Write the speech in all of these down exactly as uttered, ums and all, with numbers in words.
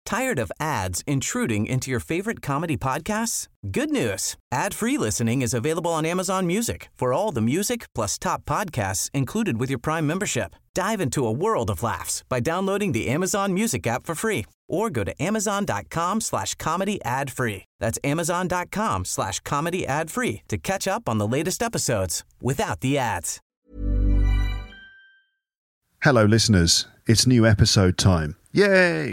Tired of ads intruding into your favorite comedy podcasts? Good news. Ad-free listening is available on Amazon Music for all the music plus top podcasts included with your Prime membership. Dive into a world of laughs by downloading the Amazon Music app for free or go to amazon.com slash comedy ad free. That's amazon.com slash comedy ad free to catch up on the latest episodes without the ads. Hello, listeners. It's new episode time. Yay!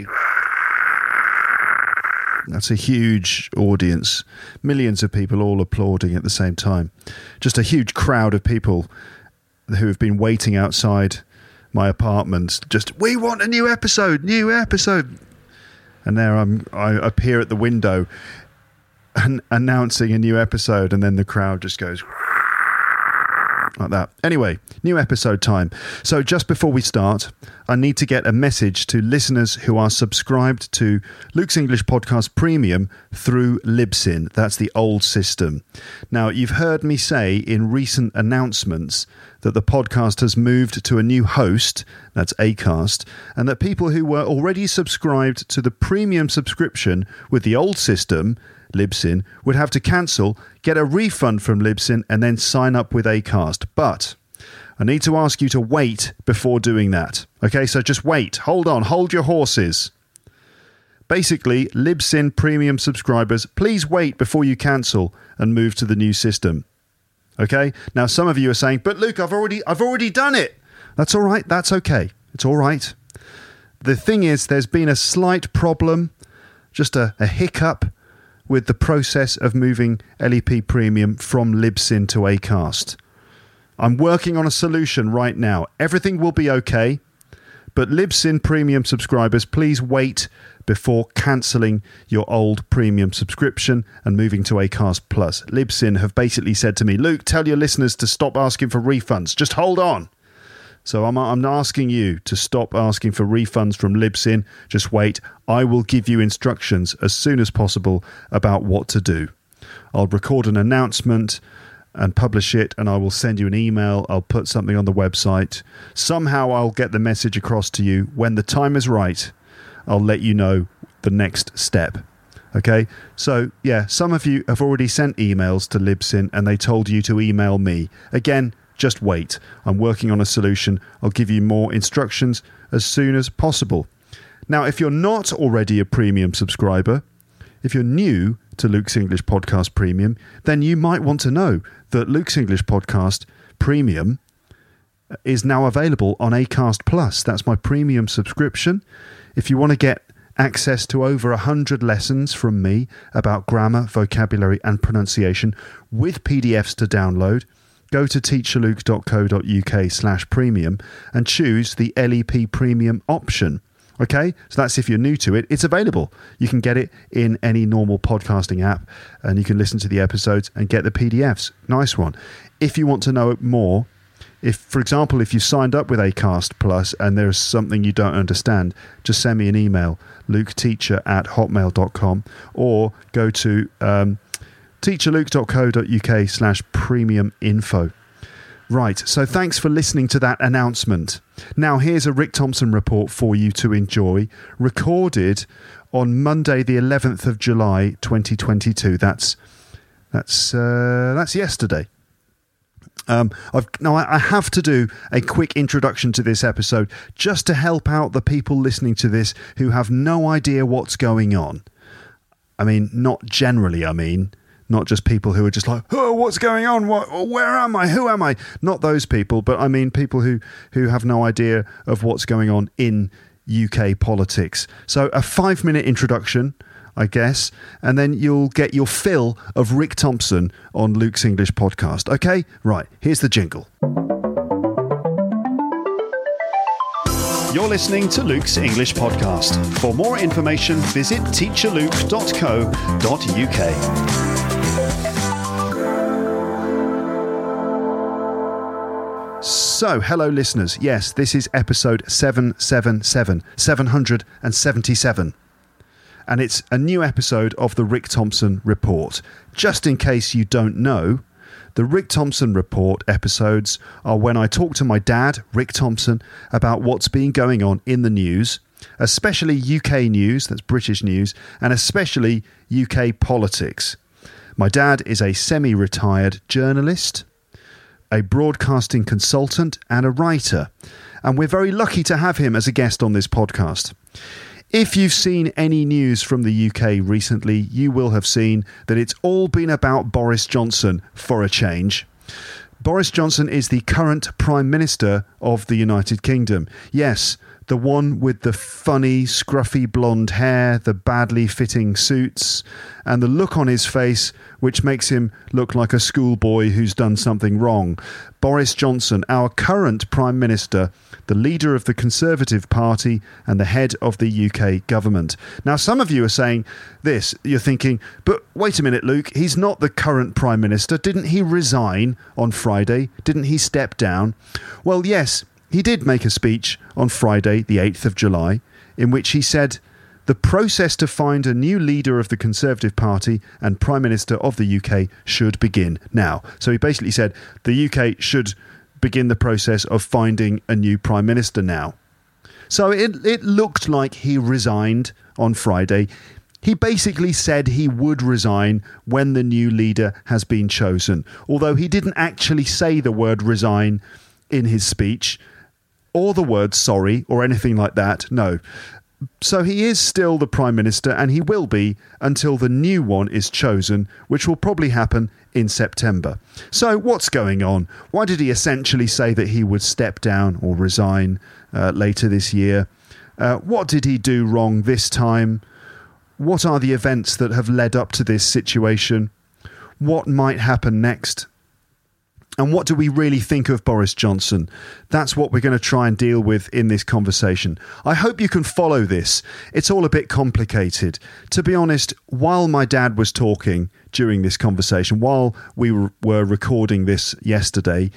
That's a huge audience. Millions of people all applauding at the same time. Just a huge crowd of people who have been waiting outside my apartment. Just, we want a new episode, new episode. And there I'm, I appear at the window and announcing a new episode, and then the crowd just goes like that. Anyway, new episode time. So just before we start, I need to get a message to listeners who are subscribed to Luke's English Podcast Premium through Libsyn. That's the old system. Now, you've heard me say in recent announcements that the podcast has moved to a new host, that's Acast, and that people who were already subscribed to the premium subscription with the old system, Libsyn, would have to cancel, get a refund from Libsyn, and then sign up with Acast. But I need to ask you to wait before doing that. Okay, so just wait. Hold on. Hold your horses. Basically, Libsyn premium subscribers, please wait before you cancel and move to the new system. Okay? Now, some of you are saying, but Luke, I've already, I've already done it. That's all right. That's okay. It's all right. The thing is, there's been a slight problem, just a, a hiccup with the process of moving L E P Premium from Libsyn to Acast. I'm working on a solution right now. Everything will be okay, but Libsyn Premium subscribers, please wait before cancelling your old premium subscription and moving to Acast Plus. Libsyn have basically said to me, Luke, tell your listeners to stop asking for refunds. Just hold on. So I'm, I'm asking you to stop asking for refunds from Libsyn. Just wait. I will give you instructions as soon as possible about what to do. I'll record an announcement and publish it, and I will send you an email. I'll put something on the website. Somehow I'll get the message across to you. When the time is right, I'll let you know the next step. Okay? So, yeah, some of you have already sent emails to Libsyn, and they told you to email me. Again, just wait. I'm working on a solution. I'll give you more instructions as soon as possible. Now, if you're not already a premium subscriber, if you're new to Luke's English Podcast Premium, then you might want to know that Luke's English Podcast Premium is now available on Acast Plus. That's my premium subscription. If you want to get access to over one hundred lessons from me about grammar, vocabulary and pronunciation with P D Fs to download, go to teacherluke.co.uk slash premium and choose the L E P Premium option. Okay, so that's if you're new to it. It's available. You can get it in any normal podcasting app and you can listen to the episodes and get the P D Fs. Nice one. If you want to know more, if, for example, if you signed up with Acast Plus and there's something you don't understand, just send me an email, luketeacher at hotmail dot com, or go to um, teacherluke.co.uk slash premium info. Right, so thanks for listening to that announcement. Now here's a Rick Thompson report for you to enjoy, recorded on Monday the eleventh of July twenty twenty-two. That's that's uh, that's yesterday. Um, I've, now, I have to do a quick introduction to this episode just to help out the people listening to this who have no idea what's going on. I mean, not generally, I mean, not just people who are just like, oh, what's going on? What, where am I? Who am I? Not those people, but I mean people who, who have no idea of what's going on in U K politics. So a five-minute introduction, I guess, and then you'll get your fill of Rick Thompson on Luke's English Podcast. Okay? Right, here's the jingle. You're listening to Luke's English Podcast. For more information, visit teacherluke dot co dot uk. So, hello listeners. Yes, this is episode seven seventy-seven, seven hundred seventy-seven. And it's a new episode of the Rick Thompson Report. Just in case you don't know, the Rick Thompson Report episodes are when I talk to my dad, Rick Thompson, about what's been going on in the news. especially U K news, that's British news, and especially U K politics. My dad is a semi-retired journalist, a broadcasting consultant and a writer, and we're very lucky to have him as a guest on this podcast. If you've seen any news from the U K recently, you will have seen that it's all been about Boris Johnson for a change. Boris Johnson is the current Prime Minister of the United Kingdom. Yes, the one with the funny, scruffy blonde hair, the badly fitting suits, and the look on his face which makes him look like a schoolboy who's done something wrong. Boris Johnson, our current Prime Minister, the leader of the Conservative Party and the head of the U K government. Now, some of you are saying this. You're thinking, but wait a minute, Luke, he's not the current Prime Minister. Didn't he resign on Friday? Didn't he step down? Well, yes, he did make a speech on Friday, the eighth of July, in which he said the process to find a new leader of the Conservative Party and Prime Minister of the U K should begin now. So he basically said the U K should begin the process of finding a new Prime Minister now. So it, it looked like he resigned on Friday. He basically said he would resign when the new leader has been chosen, although he didn't actually say the word resign in his speech, or the word sorry, or anything like that. No. So he is still the Prime Minister, and he will be until the new one is chosen, which will probably happen in September. So what's going on? Why did he essentially say that he would step down or resign uh, later this year? Uh, what did he do wrong this time? What are the events that have led up to this situation? What might happen next? And what do we really think of Boris Johnson? That's what we're going to try and deal with in this conversation. I hope you can follow this. It's all a bit complicated. To be honest, while my dad was talking during this conversation, while we were recording this yesterday,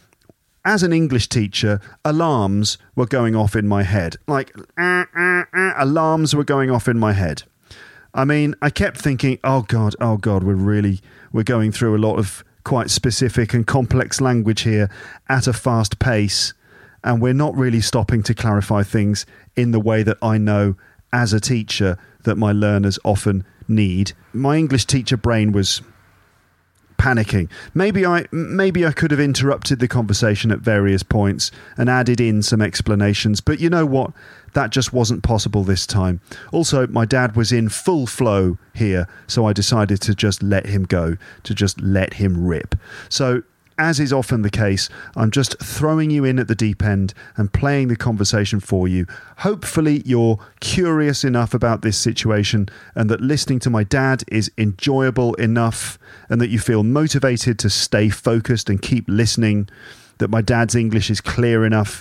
as an English teacher, alarms were going off in my head. Like, uh, uh, uh, alarms were going off in my head. I mean, I kept thinking, oh God, oh God, we're really, we're going through a lot of quite specific and complex language here at a fast pace, and we're not really stopping to clarify things in the way that I know as a teacher that my learners often need. My English teacher brain was panicking. Maybe I maybe I could have interrupted the conversation at various points and added in some explanations, but you know what? That just wasn't possible this time. Also, my dad was in full flow here, so I decided to just let him go, to just let him rip. So, as is often the case, I'm just throwing you in at the deep end and playing the conversation for you. Hopefully you're curious enough about this situation and that listening to my dad is enjoyable enough and that you feel motivated to stay focused and keep listening, that my dad's English is clear enough.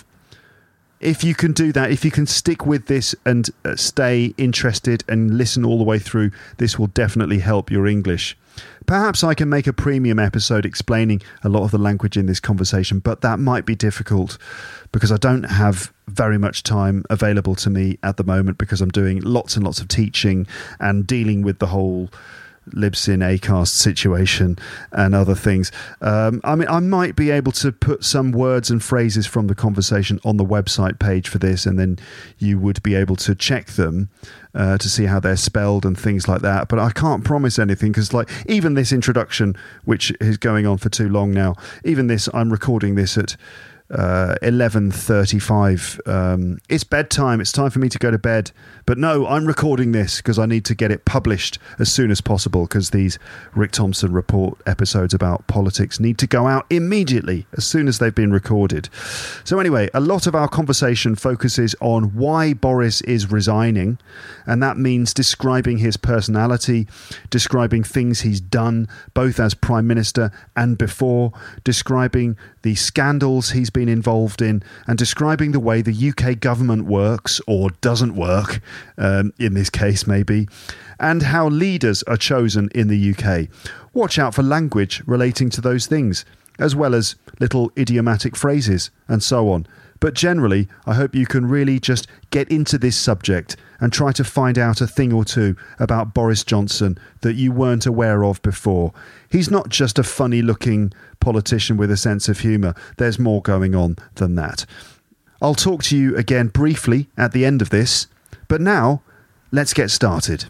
If you can do that, if you can stick with this and uh, stay interested and listen all the way through, this will definitely help your English. Perhaps I can make a premium episode explaining a lot of the language in this conversation, but that might be difficult because I don't have very much time available to me at the moment because I'm doing lots and lots of teaching and dealing with the whole Libsyn Acast situation and other things. Um, I mean, I might be able to put some words and phrases from the conversation on the website page for this, and then you would be able to check them uh, to see how they're spelled and things like that. But I can't promise anything because, like, even this introduction, which is going on for too long now, even this, I'm recording this at Uh, eleven thirty-five. Um, it's bedtime. It's time for me to go to bed. But no, I'm recording this because I need to get it published as soon as possible because these Rick Thompson Report episodes about politics need to go out immediately as soon as they've been recorded. So anyway, a lot of our conversation focuses on why Boris is resigning, and that means describing his personality, describing things he's done both as Prime Minister and before, describing the scandals he's been involved in, and describing the way the U K government works or doesn't work, um, in this case maybe, and how leaders are chosen in the U K. Watch out for language relating to those things, as well as little idiomatic phrases and so on. But generally, I hope you can really just get into this subject and try to find out a thing or two about Boris Johnson that you weren't aware of before. He's not just a funny-looking politician with a sense of humour. There's more going on than that. I'll talk to you again briefly at the end of this, but now let's get started.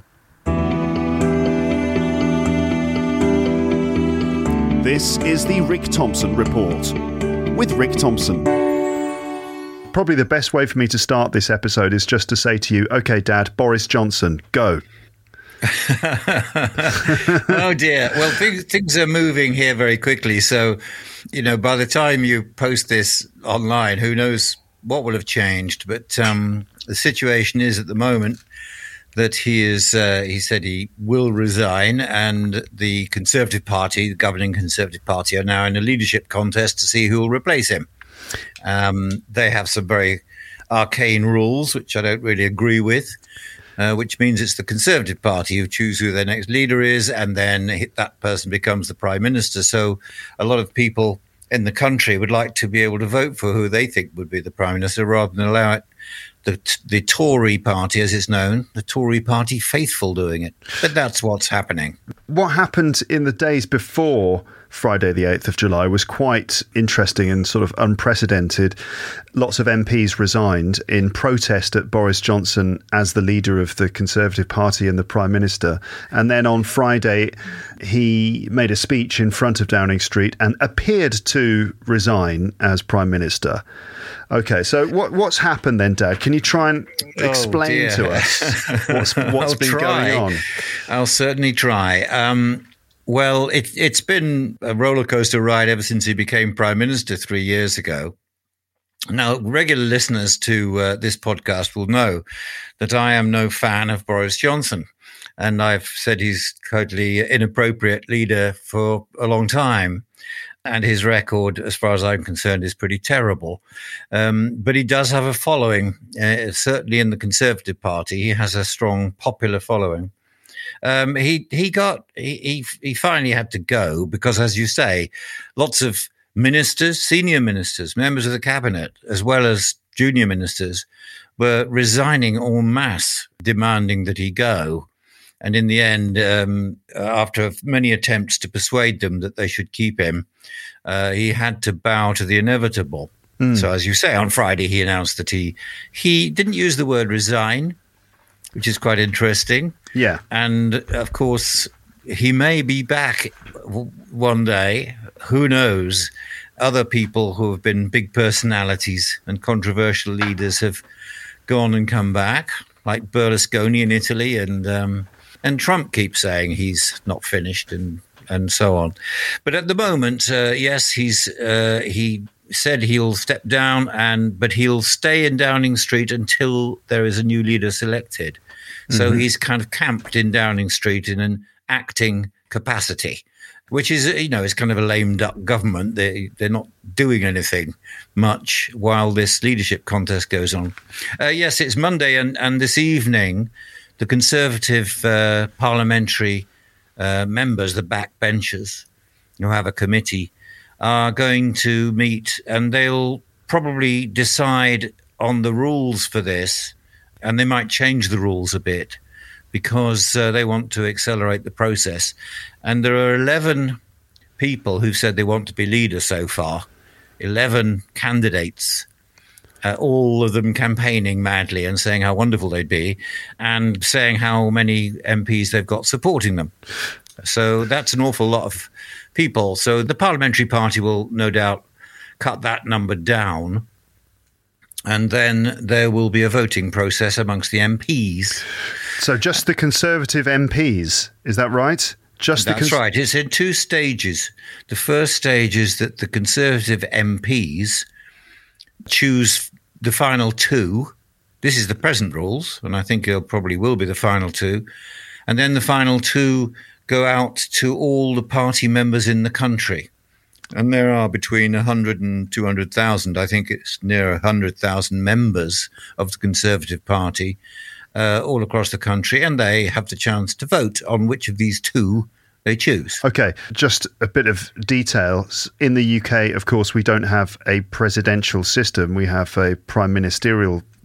This is the Rick Thompson Report with Rick Thompson. Probably the best way for me to start this episode is just to say to you, okay, Dad, Boris Johnson, go. Oh dear. Well, things, things are moving here very quickly. So, you know, by the time you post this online, who knows what will have changed. But um, the situation is at the moment that he is, uh, he said he will resign, and the Conservative Party, the governing Conservative Party, are now in a leadership contest to see who will replace him. Um, they have some very arcane rules, which I don't really agree with, uh, which means it's the Conservative Party who choose who their next leader is, and then that person becomes the Prime Minister. So a lot of people in the country would like to be able to vote for who they think would be the Prime Minister rather than allow it the the Tory party, as it's known, the Tory party faithful doing it. But that's what's happening. What happened in the days before Friday the eighth of July was quite interesting and sort of unprecedented. Lots of M Ps resigned in protest at Boris Johnson as the leader of the Conservative Party and the Prime Minister. And then on Friday, he made a speech in front of Downing Street and appeared to resign as Prime Minister. Okay, so what what's happened then, Dad? Can you try and explain oh, to us what's, what's been try. going on? I'll certainly try. Um, well, it, it's been a roller coaster ride ever since he became Prime Minister three years ago. Now, regular listeners to uh, this podcast will know that I am no fan of Boris Johnson. And I've said he's totally inappropriate leader for a long time. And his record, as far as I'm concerned, is pretty terrible. Um, but he does have a following, uh, certainly in the Conservative Party. He has a strong popular following. Um, he he got he, he he finally had to go because, as you say, lots of ministers, senior ministers, members of the cabinet, as well as junior ministers, were resigning en masse, demanding that he go. And in the end, um, after many attempts to persuade them that they should keep him, uh, he had to bow to the inevitable. Mm. So, as you say, on Friday, he announced that he he didn't use the word resign, which is quite interesting. Yeah. And, of course, he may be back one day. Who knows? Other people who have been big personalities and controversial leaders have gone and come back, like Berlusconi in Italy, and um, and Trump keeps saying he's not finished, and, and so on. But at the moment, uh, yes, he's uh, he said he'll step down, and but he'll stay in Downing Street until there is a new leader selected. So mm-hmm. he's kind of camped in Downing Street in an acting capacity, which is, you know, is kind of a lame duck government. They, they're not doing anything much while this leadership contest goes on. Uh, yes, it's Monday, and, and this evening, the Conservative uh, parliamentary uh, members, the backbenchers, who have a committee, are going to meet, and they'll probably decide on the rules for this, and they might change the rules a bit, because uh, they want to accelerate the process. And there are eleven people who've said they want to be leaders so far, eleven candidates, uh, all of them campaigning madly and saying how wonderful they'd be, and saying how many M Ps they've got supporting them. So that's an awful lot of people. So the parliamentary party will no doubt cut that number down. And then there will be a voting process amongst the M Ps. So just the Conservative M Ps, is that right? Just That's the cons- right. It's in two stages. The first stage is that the Conservative M Ps choose the final two. This is the present rules, and I think it probably will be the final two. And then the final two go out to all the party members in the country. And there are between one hundred and two hundred thousand, I think it's near one hundred thousand members of the Conservative Party uh, all across the country, and they have the chance to vote on which of these two they choose. Okay, just a bit of details. In the U K, of course, we don't have a presidential system. We have a prime ministerial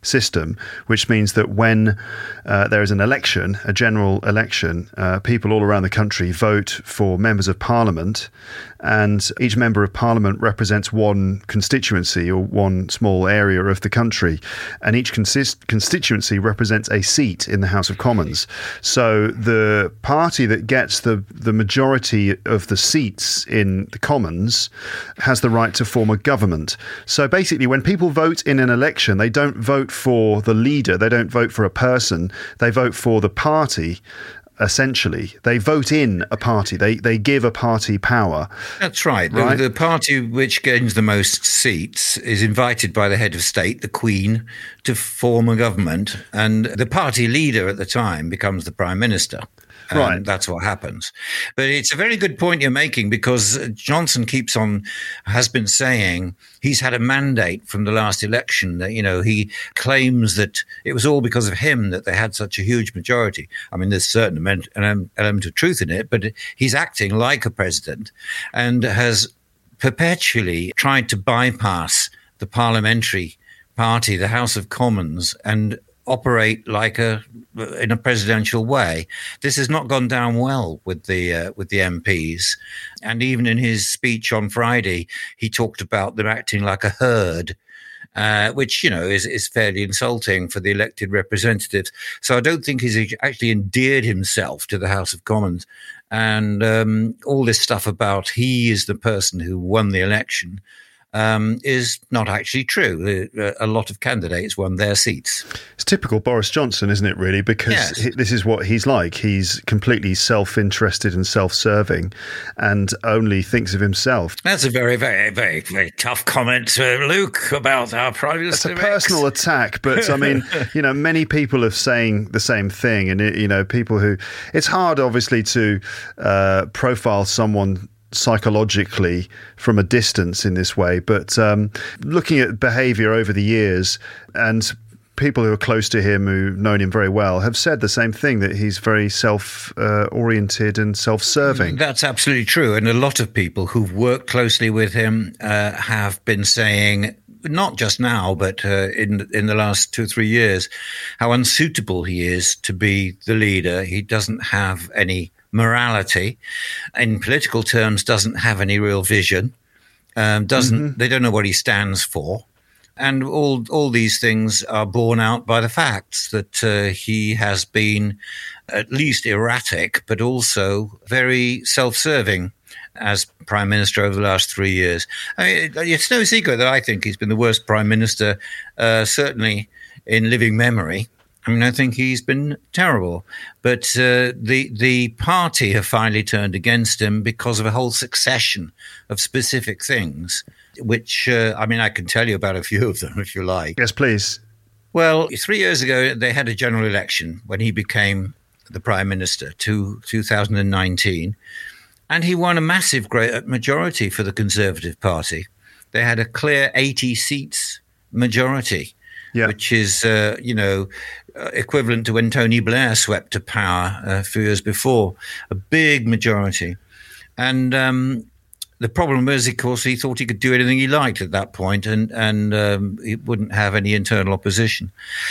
system, which means that when uh, there is an election, a general election, uh, people all around the country vote for members of parliament, and each member of parliament represents one constituency or one small area of the country, and each consist- constituency represents a seat in the House of Commons. So the party that gets the, the majority of the seats in the Commons has the right to form a government. So basically, when people vote in an election, they don't vote for the leader, they don't vote for a person, they vote for the party. Essentially, they vote in a party. They they give a party power. That's right. right? The, the party which gains the most seats is invited by the head of state, the Queen, to form a government, and the party leader at the time becomes the Prime Minister. Um, Right. That's what happens. But it's a very good point you're making, because Johnson keeps on, has been saying he's had a mandate from the last election that, you know, he claims that it was all because of him that they had such a huge majority. I mean, there's a certain element, an element of truth in it, but he's acting like a president and has perpetually tried to bypass the parliamentary party, the House of Commons, and operate like a in a presidential way. This has not gone down well with the uh, with the M Ps, and even in his speech on Friday, he talked about them acting like a herd, uh, which, you know, is is fairly insulting for the elected representatives. So I don't think he's actually endeared himself to the House of Commons, and um, all this stuff about he is the person who won the election Um, is not actually true. A lot of candidates won their seats. It's typical Boris Johnson, isn't it, really? Because Yes. he, this is what he's like. He's completely self-interested and self-serving and only thinks of himself. That's a very, very, very, very tough comment, uh, Luke, about our Prime Minister. It's a personal attack, but I mean, you know, many people are saying the same thing. And, you know, people who... It's hard, obviously, to uh, profile someone psychologically from a distance in this way, but um, looking at behaviour over the years, and people who are close to him, who've known him very well, have said the same thing, that he's very self-oriented uh, and self-serving. That's absolutely true. And a lot of people who've worked closely with him uh, have been saying, not just now, but uh, in in the last two or three years, how unsuitable he is to be the leader. He doesn't have any morality, in political terms, doesn't have any real vision, um, doesn't mm-hmm. they don't know what he stands for, and all all these things are borne out by the facts that uh, he has been at least erratic, but also very self-serving as Prime Minister over the last three years. I mean, it's no secret that I think he's been the worst Prime Minister, uh, certainly in living memory. I mean, I think he's been terrible. But uh, the the party have finally turned against him because of a whole succession of specific things, which, uh, I mean, I can tell you about a few of them, if you like. Yes, please. Well, three years ago, they had a general election when he became the Prime Minister, to two thousand nineteen. And he won a massive great majority for the Conservative Party. They had a clear eighty seats majority. Yeah. Which is, uh, you know, uh, equivalent to when Tony Blair swept to power uh, a few years before, a big majority. And um, the problem was, of course, he thought he could do anything he liked at that point, and, and um, he wouldn't have any internal opposition.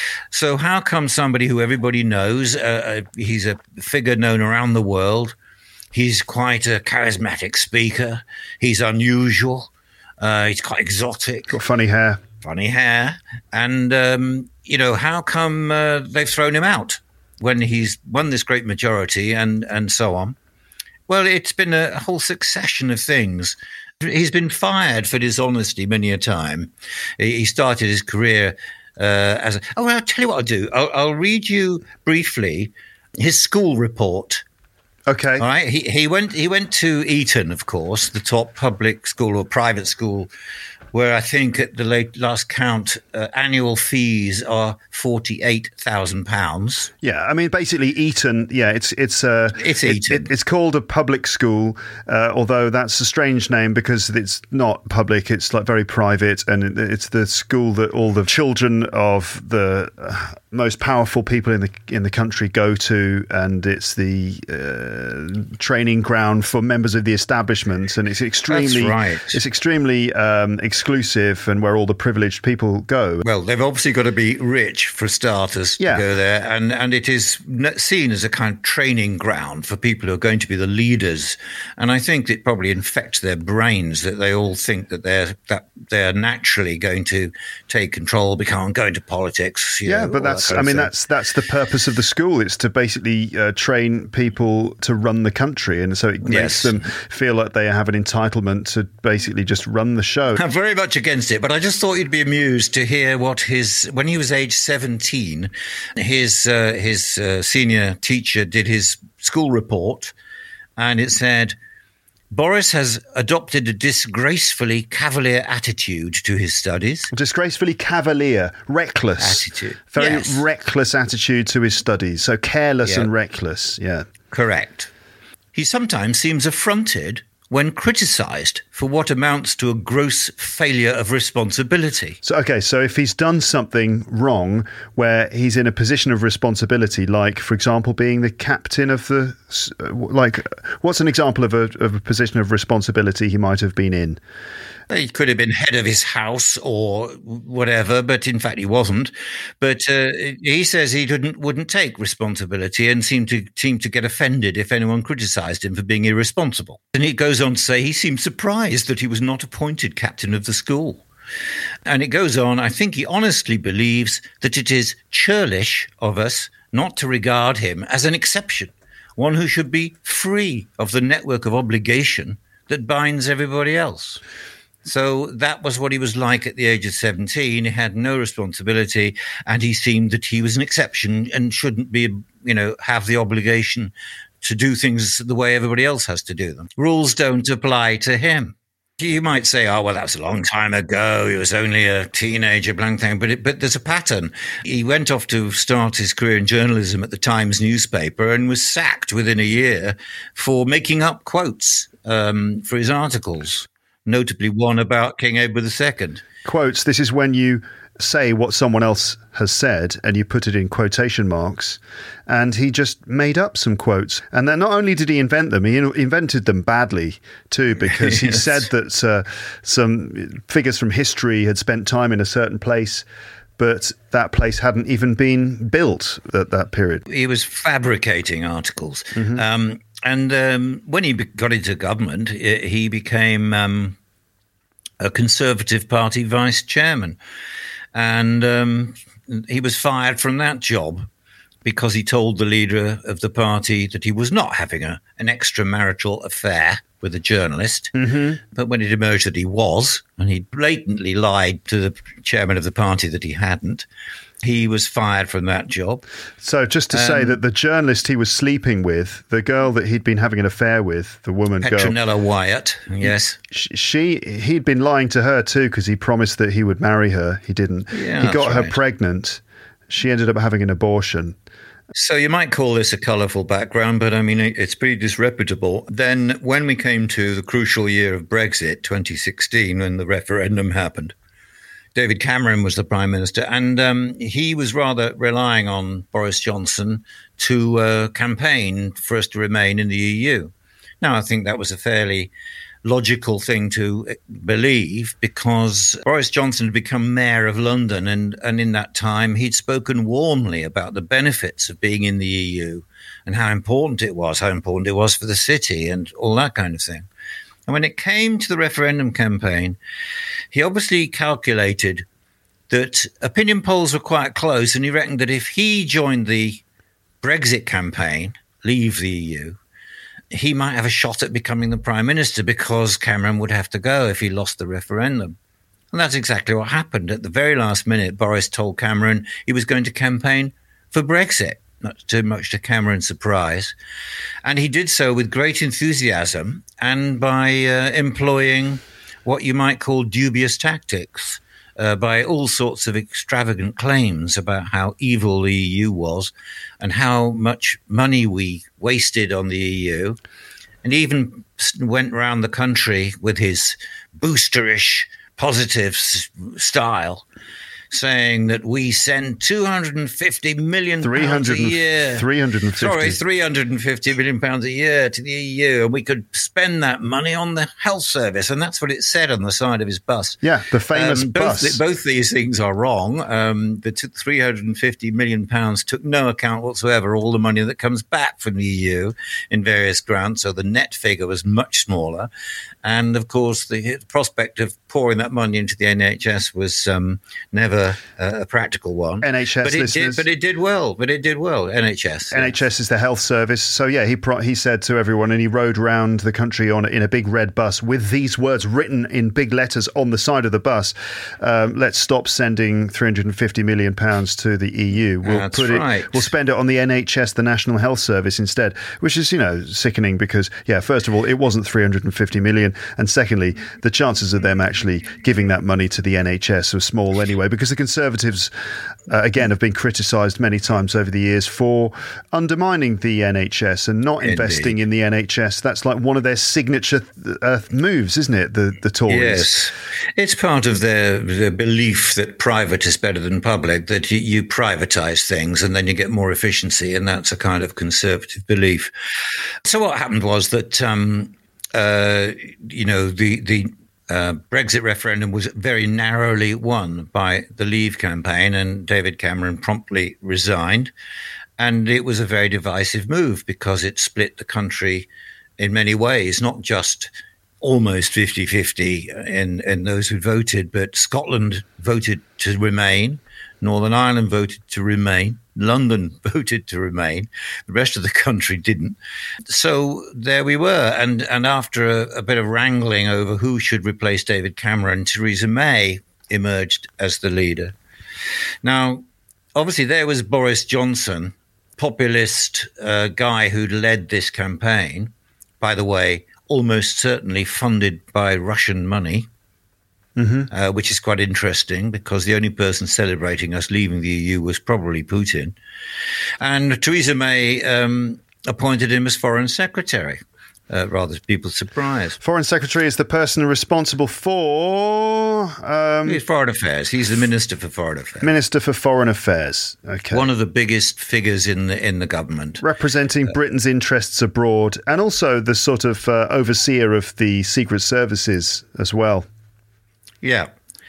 So how come somebody who everybody knows, uh, he's a figure known around the world, he's quite a charismatic speaker, he's unusual, uh, he's quite exotic. Got funny hair. Funny hair. And, um, you know, how come uh, they've thrown him out when he's won this great majority and, and so on? Well, it's been a whole succession of things. He's been fired for dishonesty many a time. He started his career uh, as a... Oh, I'll tell you what I'll do. I'll, I'll read you briefly his school report. Okay. All right. He, he went, he went to Eton, of course, the top public school or private school, where I think at the late, last count, uh, annual fees are forty-eight thousand pounds. Yeah, I mean, basically, Eton, yeah, it's it's uh, it's it, Eton. It, it's called a public school, uh, although that's a strange name because it's not public, it's like very private, and it, it's the school that all the children of the uh, most powerful people in the in the country go to, and it's the uh, training ground for members of the establishment, and it's extremely, right. it's extremely um, exclusive, and where all the privileged people go. Well, they've obviously got to be rich for starters Yeah. to go there, and and it is seen as a kind of training ground for people who are going to be the leaders. And I think it probably infects their brains that they all think that they're that they're naturally going to take control, become go into politics. You Yeah, know, but all that's, that kind I of mean, thing. that's that's the purpose of the school. It's to basically uh, train people to run the country. And so it makes Yes. them feel like they have an entitlement to basically just run the show. I'm very much against it, but I just thought you'd be amused to hear what his, when he was age seventeen, his uh, his uh, senior teacher did his school report, and it said, Boris has adopted a disgracefully cavalier attitude to his studies. Disgracefully cavalier, reckless. Attitude. Very Yes. reckless attitude to his studies. So careless Yeah. and reckless, yeah. Correct. He sometimes seems affronted when criticised for what amounts to a gross failure of responsibility. So, okay, so if he's done something wrong where he's in a position of responsibility, like, for example, being the captain of the, like, what's an example of a, of a position of responsibility he might have been in? He could have been head of his house or whatever, but in fact he wasn't. But uh, he says he didn't, wouldn't take responsibility and seemed to seemed to get offended if anyone criticised him for being irresponsible. And he goes on to say he seemed surprised that he was not appointed captain of the school. And it goes on, I think he honestly believes that it is churlish of us not to regard him as an exception, one who should be free of the network of obligation that binds everybody else. So that was what he was like at the age of seventeen. He had no responsibility, and he seemed that he was an exception and shouldn't be, you know, have the obligation to do things the way everybody else has to do them. Rules don't apply to him. You might say, oh, well, that was a long time ago. He was only a teenager, blank thing. But, it, but there's a pattern. He went off to start his career in journalism at the Times newspaper and was sacked within a year for making up quotes um, for his articles. Notably one about King Edward the Second. Quotes, this is when you say what someone else has said and you put it in quotation marks, and he just made up some quotes. And then not only did he invent them, he invented them badly too, because he Yes. said that uh, some figures from history had spent time in a certain place, but that place hadn't even been built at that period. He was fabricating articles. Mm-hmm. Um, and um, when he be- got into government, he he became um, a Conservative Party vice chairman. And um, he was fired from that job because he told the leader of the party that he was not having a, an extramarital affair with a journalist. Mm-hmm. But when it emerged that he was, and he blatantly lied to the chairman of the party that he hadn't, he was fired from that job. So just to say Um, that the journalist he was sleeping with, the girl that he'd been having an affair with, the woman girl, Petronella Wyatt, yes. she he'd been lying to her too, because he promised that he would marry her. He didn't. Yeah, he that's got her right. pregnant. She ended up having an abortion. So you might call this a colourful background, but I mean, it's pretty disreputable. Then when we came to the crucial year of Brexit, twenty sixteen, when the referendum happened, David Cameron was the Prime Minister, and um, he was rather relying on Boris Johnson to uh, campaign for us to remain in the E U. Now, I think that was a fairly logical thing to believe, because Boris Johnson had become mayor of London, and, and in that time he'd spoken warmly about the benefits of being in the E U and how important it was, how important it was for the city and all that kind of thing. And when it came to the referendum campaign, he obviously calculated that opinion polls were quite close, and he reckoned that if he joined the Brexit campaign, leave the E U, he might have a shot at becoming the Prime Minister, because Cameron would have to go if he lost the referendum. And that's exactly what happened. At the very last minute, Boris told Cameron he was going to campaign for Brexit, not too much to Cameron's surprise. And he did so with great enthusiasm and by uh, employing what you might call dubious tactics, uh, by all sorts of extravagant claims about how evil the E U was and how much money we wasted on the E U. And he even went around the country with his boosterish, positive s- style, saying that we send two hundred fifty million pounds a year. three hundred fifty Sorry, three hundred fifty million pounds a year to the E U, and we could spend that money on the health service. And that's what it said on the side of his bus. Yeah, the famous um, both, bus. Both these things are wrong. Um, the three hundred fifty million pounds took no account whatsoever all the money that comes back from the E U in various grants, so the net figure was much smaller. And, of course, the prospect of pouring that money into the N H S was um, never uh, a practical one. N H S but it listeners. Did, but it did well. But it did well, N H S. N H S is the health service. So, yeah, he pro- he said to everyone, and he rode around the country on in a big red bus with these words written in big letters on the side of the bus. Um, let's stop sending three hundred fifty million pounds to the E U. We'll That's put right. it. We'll spend it on the N H S, the National Health Service, instead, which is, you know, sickening because, yeah, first of all, it wasn't three hundred fifty million. And secondly, the chances of them actually giving that money to the N H S were small anyway, because the Conservatives, uh, again, have been criticised many times over the years for undermining the N H S and not Indeed. investing in the N H S. That's like one of their signature uh, moves, isn't it, the, the Tories? Yes. It's part of their, their belief that private is better than public, that you, you privatise things and then you get more efficiency, and that's a kind of Conservative belief. So what happened was that, um, uh, you know, the, the uh, Brexit referendum was very narrowly won by the Leave campaign, and David Cameron promptly resigned. And it was a very divisive move because it split the country in many ways, not just almost fifty-fifty in, in those who voted, but Scotland voted to remain, Northern Ireland voted to remain, London voted to remain, the rest of the country didn't. So there we were. And, and after a, a bit of wrangling over who should replace David Cameron, Theresa May emerged as the leader. Now, obviously there was Boris Johnson, populist uh, guy who'd led this campaign, by the way, almost certainly funded by Russian money. Mm-hmm. Uh, which is quite interesting because the only person celebrating us leaving the E U was probably Putin. And Theresa May um, appointed him as Foreign Secretary, uh, rather to people's surprise. Foreign Secretary is the person responsible for... Um, He's Foreign Affairs. He's the Minister for Foreign Affairs. Minister for Foreign Affairs. Okay. One of the biggest figures in the, in the government. Representing uh, Britain's interests abroad, and also the sort of uh, overseer of the Secret Services as well. Yeah.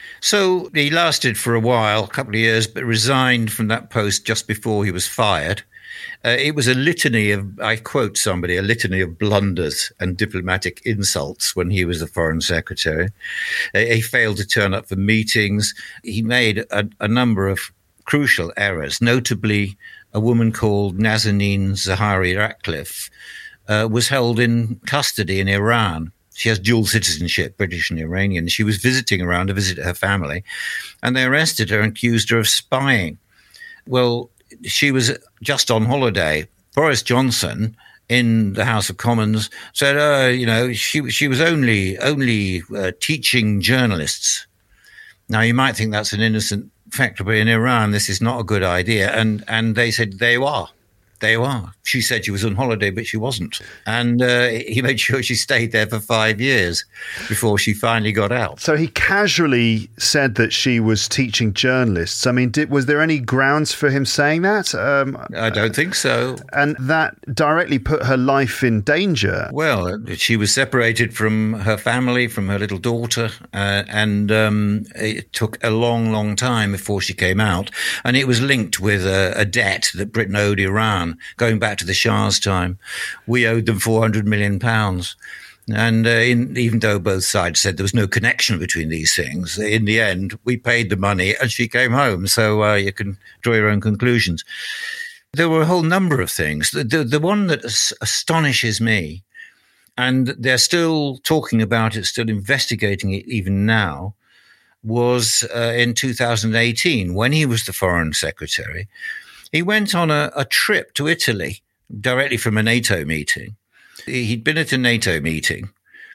So he lasted for a while, a couple of years, but resigned from that post just before he was fired. Uh, it was a litany of, I quote somebody, a litany of blunders and diplomatic insults when he was the Foreign Secretary. Uh, he failed to turn up for meetings. He made a, a number of crucial errors, notably a woman called Nazanin Zaharie Ratcliffe uh, was held in custody in Iran. She has dual citizenship, British and Iranian. She was visiting around to visit her family, and they arrested her and accused her of spying. Well, she was just on holiday. Boris Johnson, in the House of Commons, said, uh, you know, she she was only only uh, teaching journalists. Now, you might think that's an innocent fact, but in Iran, this is not a good idea. And and they said, they are. They are. She said she was on holiday, but she wasn't. And uh, he made sure she stayed there for five years before she finally got out. So he casually said that she was teaching journalists. I mean, did, was there any grounds for him saying that? Um, I don't think so. And that directly put her life in danger. Well, she was separated from her family, from her little daughter, uh, and um, it took a long, long time before she came out. And it was linked with a, a debt that Britain owed Iran. Going back to the Shah's time, we owed them four hundred million pounds. And uh, in, even though both sides said there was no connection between these things, in the end, we paid the money and she came home. So uh, you can draw your own conclusions. There were a whole number of things. The, the, the one that astonishes me, and they're still talking about it, still investigating it even now, was uh, in two thousand eighteen, when he was the Foreign Secretary. He went on a, a trip to Italy directly from a NATO meeting. He'd been at a NATO meeting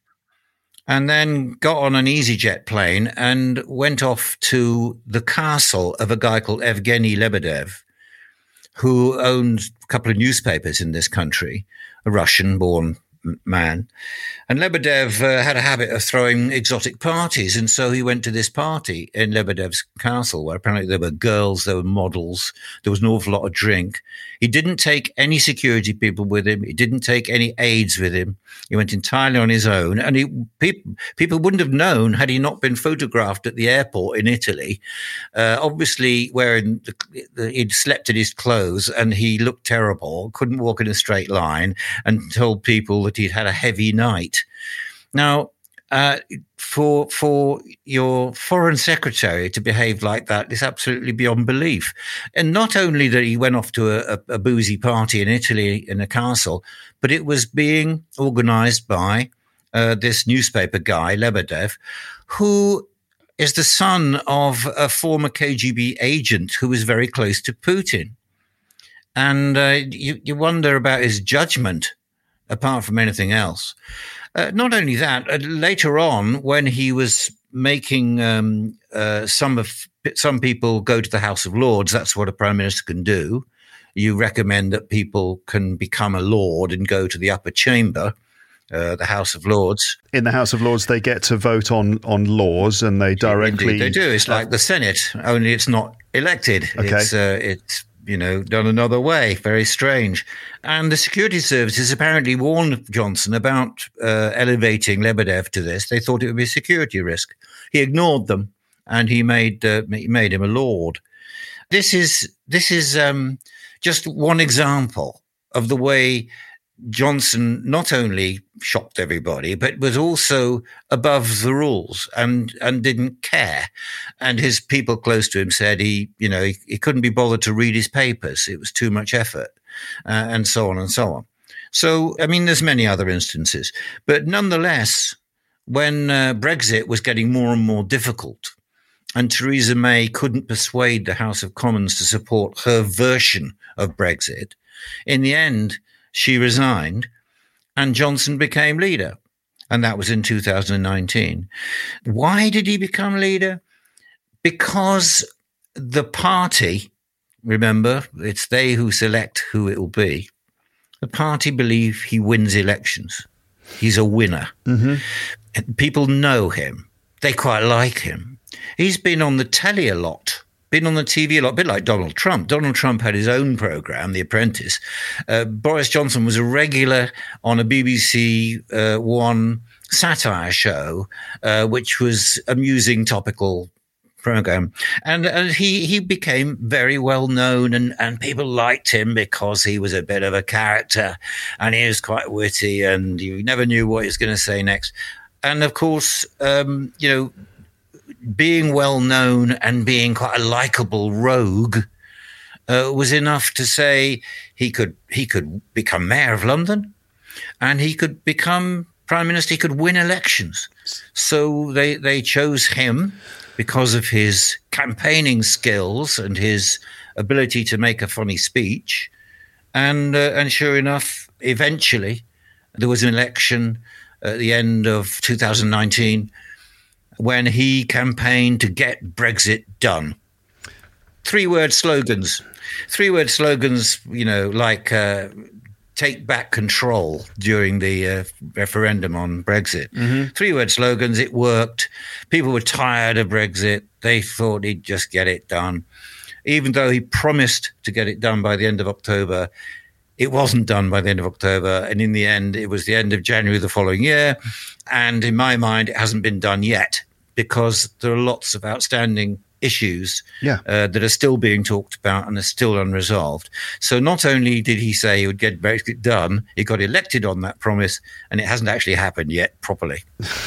and then got on an EasyJet plane and went off to the castle of a guy called Evgeny Lebedev, who owned a couple of newspapers in this country, a Russian-born man. And Lebedev uh, had a habit of throwing exotic parties. And so he went to this party in Lebedev's castle where apparently there were girls, there were models, there was an awful lot of drink. He didn't take any security people with him. He didn't take any aides with him. He went entirely on his own. And he, pe- people wouldn't have known had he not been photographed at the airport in Italy, uh, obviously wearing, the, the, he'd slept in his clothes and he looked terrible, couldn't walk in a straight line, and told people that he'd had a heavy night. Now, uh, for for your foreign secretary to behave like that is absolutely beyond belief. And not only that he went off to a, a, a boozy party in Italy in a castle, but it was being organized by uh, this newspaper guy, Lebedev, who is the son of a former K G B agent who was very close to Putin. And uh, you, you wonder about his judgment, apart from anything else. Uh, not only that, uh, later on, when he was making um, uh, some of some people go to the House of Lords, that's what a prime minister can do. You recommend that people can become a lord and go to the upper chamber, uh, the House of Lords. In the House of Lords, they get to vote on on laws, and they directly. Indeed, they do. It's like the Senate, only it's not elected. Okay. It's uh, it's. you know, done another way. Very strange. And the security services apparently warned Johnson about uh, elevating Lebedev to this. They thought it would be a security risk. He ignored them, and he made uh, he made him a lord. This is this is um, just one example of the way Johnson not only shocked everybody, but was also above the rules and, and didn't care. And his people close to him said he, you know, he, he couldn't be bothered to read his papers. It was too much effort, uh, and so on and so on. So, I mean, there's many other instances. But nonetheless, when uh, Brexit was getting more and more difficult and Theresa May couldn't persuade the House of Commons to support her version of Brexit, in the end, she resigned and Johnson became leader. And that was in two thousand nineteen. Why did he become leader? Because the party, remember, it's they who select who it will be. The party believe he wins elections. He's a winner. Mm-hmm. People know him. They quite like him. He's been on the telly a lot. Been on the T V a lot, a bit like Donald Trump. Donald Trump had his own program, The Apprentice. Uh, Boris Johnson was a regular on a B B C uh, One satire show, uh, which was amusing, topical program. And, and he, he became very well known, and, and people liked him because he was a bit of a character and he was quite witty and you never knew what he was going to say next. And of course, um, you know, being well known and being quite a likable rogue uh, was enough to say he could he could become mayor of London and he could become prime minister. He could win elections. So they they chose him because of his campaigning skills and his ability to make a funny speech. And uh, and sure enough, eventually there was an election at the end of two thousand nineteen. When he campaigned to get Brexit done. Three-word slogans. Three-word slogans, you know, like uh, take back control during the uh, referendum on Brexit. Mm-hmm. Three-word slogans, it worked. People were tired of Brexit. They thought he'd just get it done. Even though he promised to get it done by the end of October, it wasn't done by the end of October. And in the end, it was the end of January the following year. And in my mind, it hasn't been done yet, because there are lots of outstanding issues yeah. uh, that are still being talked about and are still unresolved. So not only did he say he would get Brexit done, he got elected on that promise, and it hasn't actually happened yet properly.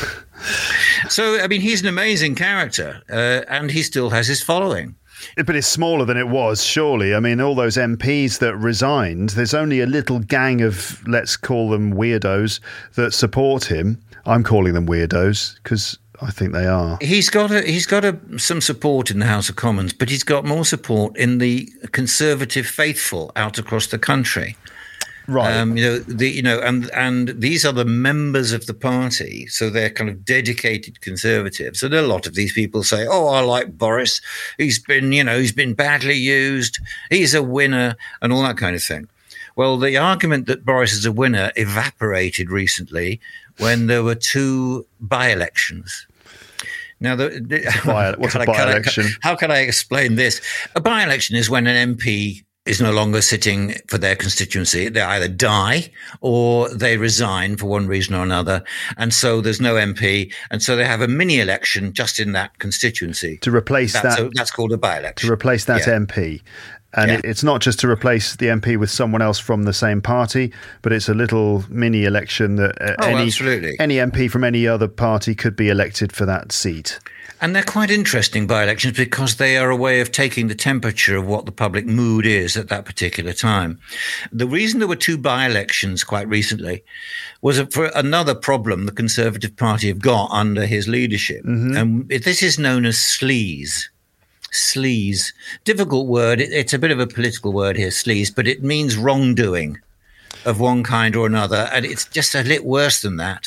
So, I mean, he's an amazing character, uh, and he still has his following. But it's smaller than it was, surely. I mean, all those M Ps that resigned, there's only a little gang of, let's call them weirdos, that support him. I'm calling them weirdos because I think they are. He's got a, he's got a, some support in the House of Commons, but he's got more support in the conservative faithful out across the country. Right. Um, you know, the, you know, and and these are the members of the party, so they're kind of dedicated conservatives. And a lot of these people say, "Oh, I like Boris. He's been, you know, he's been badly used. He's a winner," and all that kind of thing. Well, the argument that Boris is a winner evaporated recently when there were two by-elections. Now, the, the, By, what's a by-election? How can I explain this? A by-election is when an M P is no longer sitting for their constituency. They either die or they resign for one reason or another. And so there's no M P. And so they have a mini election just in that constituency. To replace that's that. A, that's called a by-election. To replace that yeah. M P. And yeah. it, it's not just to replace the M P with someone else from the same party, but it's a little mini election that uh, oh, any, absolutely. any M P from any other party could be elected for that seat. And they're quite interesting by-elections because they are a way of taking the temperature of what the public mood is at that particular time. The reason there were two by-elections quite recently was for another problem the Conservative Party have got under his leadership. Mm-hmm. And this is known as sleaze. Sleaze. Difficult word. It's a bit of a political word here, sleaze, but it means wrongdoing of one kind or another. And it's just a little worse than that.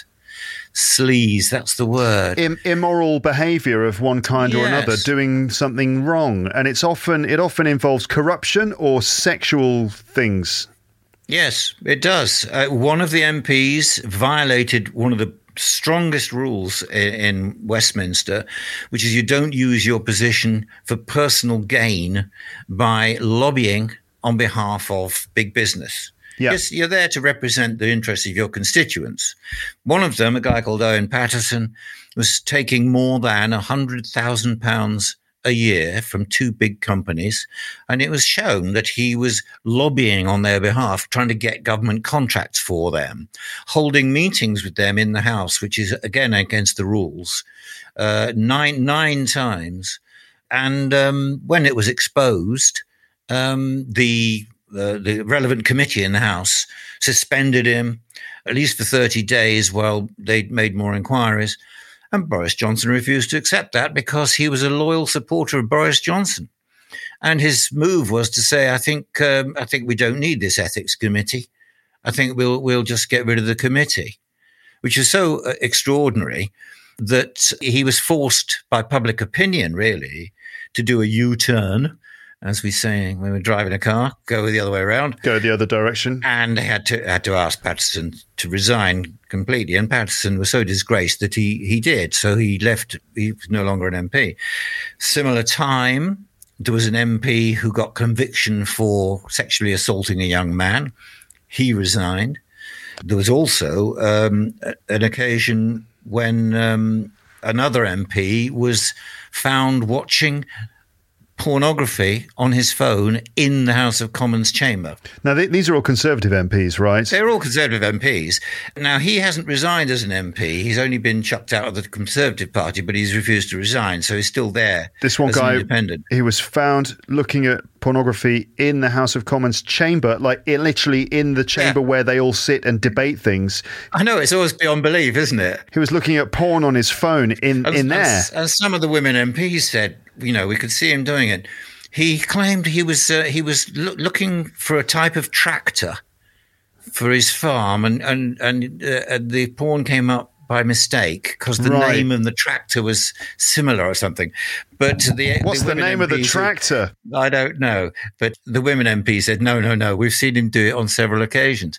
Sleaze, that's the word. Im- immoral behaviour of one kind yes. or another, doing something wrong, and it's often it often involves corruption or sexual things. Yes, it does. Uh, one of the M Ps violated one of the strongest rules in, in Westminster, which is you don't use your position for personal gain by lobbying on behalf of big business. Yeah. Yes, you're there to represent the interests of your constituents. One of them, a guy called Owen Paterson, was taking more than one hundred thousand pounds a year from two big companies, and it was shown that he was lobbying on their behalf, trying to get government contracts for them, holding meetings with them in the House, which is, again, against the rules, uh, nine, nine times. And um, when it was exposed, um, the... Uh, the relevant committee in the House suspended him at least for thirty days while they made more inquiries. And Boris Johnson refused to accept that because he was a loyal supporter of Boris Johnson. And his move was to say, I think um, I think we don't need this ethics committee. I think we'll we'll just get rid of the committee, which is so uh, extraordinary that he was forced by public opinion, really, to do a U-turn. As we say when we're driving a car, go the other way around. Go the other direction. And they had to had to ask Paterson to resign completely. And Paterson was so disgraced that he, he did. So he left. He was no longer an M P. Similar time, there was an M P who got conviction for sexually assaulting a young man. He resigned. There was also um, an occasion when um, another M P was found watching pornography on his phone in the House of Commons chamber. Now, th- these are all Conservative M Ps, right? They're all Conservative M Ps. Now, he hasn't resigned as an M P. He's only been chucked out of the Conservative Party, but he's refused to resign, so he's still there. This one as guy, an independent. He was found looking at pornography in the House of Commons chamber, like it, literally in the chamber yeah. where they all sit and debate things. I know, it's always beyond belief, isn't it? He was looking at porn on his phone in, and, in there. And, and some of the women M Ps said, you know, we could see him doing it. He claimed he was uh, he was lo- looking for a type of tractor for his farm, and and and uh, the porn came up by mistake because the right. name of the tractor was similar or something. But the what's the, the name M Ps of the tractor? Said, I don't know. But the women M P said, no, no, no. We've seen him do it on several occasions.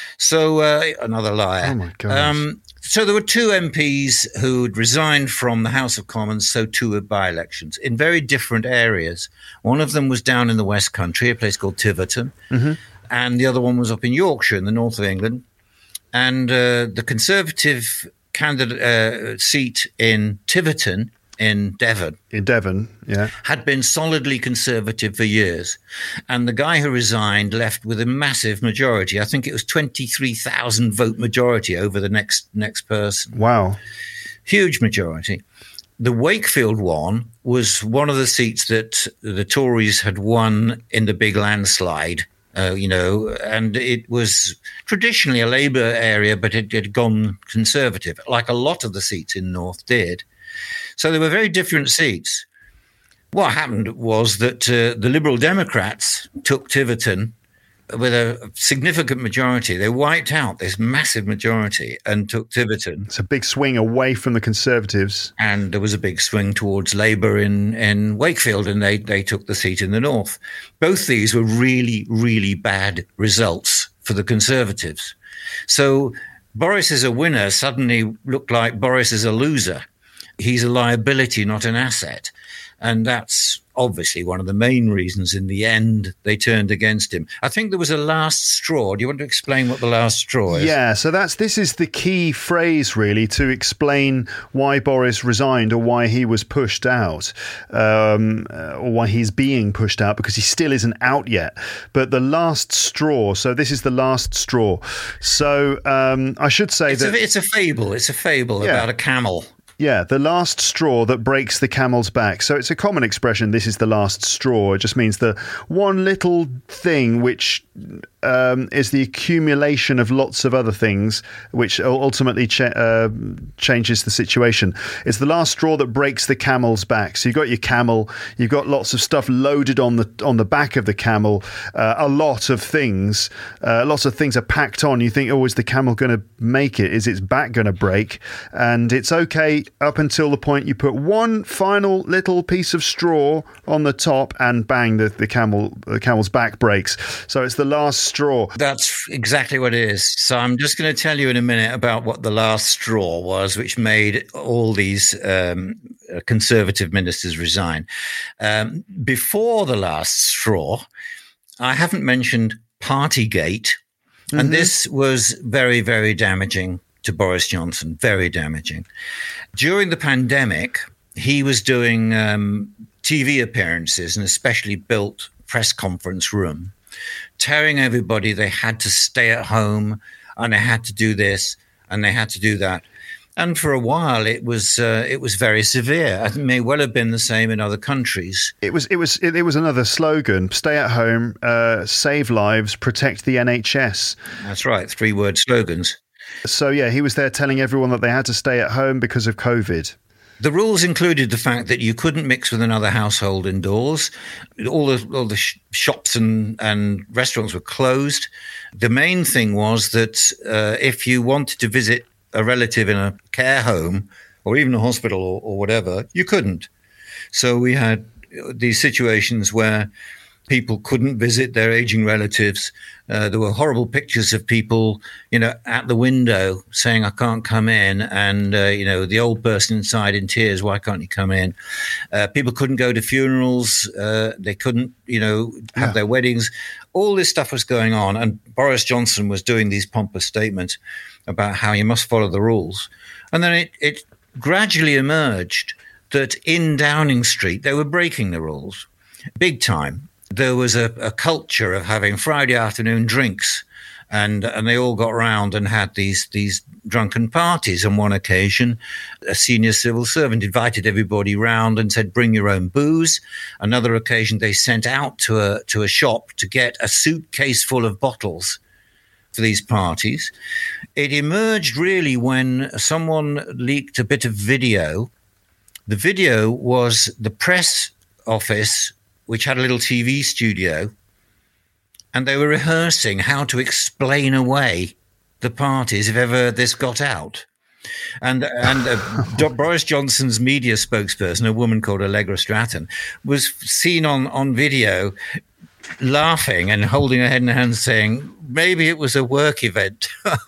So uh, another liar. Oh my God. Um, So there were two M Ps who had resigned from the House of Commons, so two were by-elections in very different areas. One of them was down in the West Country, a place called Tiverton, mm-hmm. and the other one was up in Yorkshire in the north of England. And uh, the Conservative candidate uh, seat in Tiverton, in Devon, in Devon, yeah, had been solidly Conservative for years. And the guy who resigned left with a massive majority. I think it was twenty-three thousand vote majority over the next next person. Wow. Huge majority. The Wakefield one was one of the seats that the Tories had won in the big landslide, uh, you know, and it was traditionally a Labour area, but it had gone Conservative, like a lot of the seats in North did. So they were very different seats. What happened was that uh, the Liberal Democrats took Tiverton with a significant majority. They wiped out this massive majority and took Tiverton. It's a big swing away from the Conservatives. And there was a big swing towards Labour in, in Wakefield, and they, they took the seat in the north. Both these were really, really bad results for the Conservatives. So Boris as a winner suddenly looked like Boris as a loser. He's a liability, not an asset. And that's obviously one of the main reasons in the end they turned against him. I think there was a last straw. Do you want to explain what the last straw is? Yeah, so that's this is the key phrase, really, to explain why Boris resigned or why he was pushed out, um, or why he's being pushed out, because he still isn't out yet. But the last straw, so this is the last straw. So um, I should say it's that... A, it's a fable. It's a fable yeah. about a camel. Yeah, the last straw that breaks the camel's back. So it's a common expression, this is the last straw. It just means the one little thing which um, is the accumulation of lots of other things, which ultimately ch- uh, changes the situation. It's the last straw that breaks the camel's back. So you've got your camel, you've got lots of stuff loaded on the on the back of the camel, uh, a lot of things, uh, lots of things are packed on. You think, oh, is the camel going to make it? Is its back going to break? And it's okay up until the point you put one final little piece of straw on the top, and bang, the, the camel the camel's back breaks. So it's the last straw. That's exactly what it is. So I'm just going to tell you in a minute about what the last straw was, which made all these um, Conservative ministers resign. Um, before the last straw, I haven't mentioned Partygate, mm-hmm. and this was very, very damaging to Boris Johnson, very damaging. During the pandemic, he was doing um, T V appearances in a specially built press conference room, telling everybody they had to stay at home and they had to do this and they had to do that. And for a while, it was uh, it was very severe. It may well have been the same in other countries. It was it was it, it was another slogan: "Stay at home, uh, save lives, protect the N H S." That's right, three-word slogans. So, yeah, he was there telling everyone that they had to stay at home because of COVID. The rules included the fact that you couldn't mix with another household indoors. All the all the sh- shops and, and restaurants were closed. The main thing was that uh, if you wanted to visit a relative in a care home or even a hospital or, or whatever, you couldn't. So we had these situations where people couldn't visit their aging relatives. Uh, there were horrible pictures of people, you know, at the window saying, I can't come in. And, uh, you know, the old person inside in tears, why can't you come in? Uh, people couldn't go to funerals. Uh, they couldn't, you know, have yeah. their weddings. All this stuff was going on. And Boris Johnson was doing these pompous statements about how you must follow the rules. And then it, it gradually emerged that in Downing Street, they were breaking the rules big time. There was a, a culture of having Friday afternoon drinks, and and they all got round and had these these drunken parties. On one occasion, a senior civil servant invited everybody round and said, "Bring your own booze." Another occasion, they sent out to a to a shop to get a suitcase full of bottles for these parties. It emerged really when someone leaked a bit of video. The video was the press office, which had a little T V studio, and they were rehearsing how to explain away the parties if ever this got out. And and uh, Boris Johnson's media spokesperson, a woman called Allegra Stratton, was seen on, on video laughing and holding her head in her hands saying, maybe it was a work event,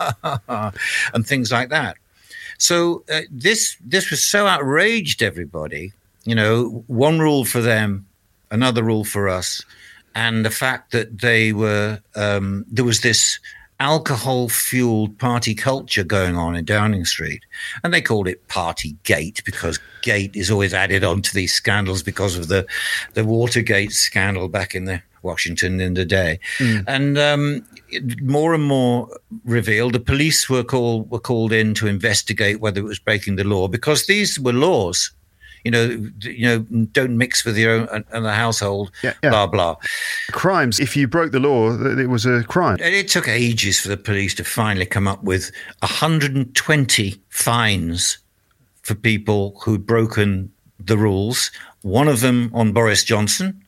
and things like that. So uh, this this was so outraged everybody, you know, one rule for them, another rule for us, and the fact that they were um, there was this alcohol-fueled party culture going on in Downing Street, and they called it Partygate because gate is always added on to these scandals because of the the Watergate scandal back in the Washington in the day, mm. and um, it, more and more revealed. The police were called were called in to investigate whether it was breaking the law because these were laws. You know, you know, don't mix with your own and the household, yeah, yeah. blah, blah. Crimes. If you broke the law, it was a crime. It took ages for the police to finally come up with one hundred twenty fines for people who'd broken the rules. One of them on Boris Johnson.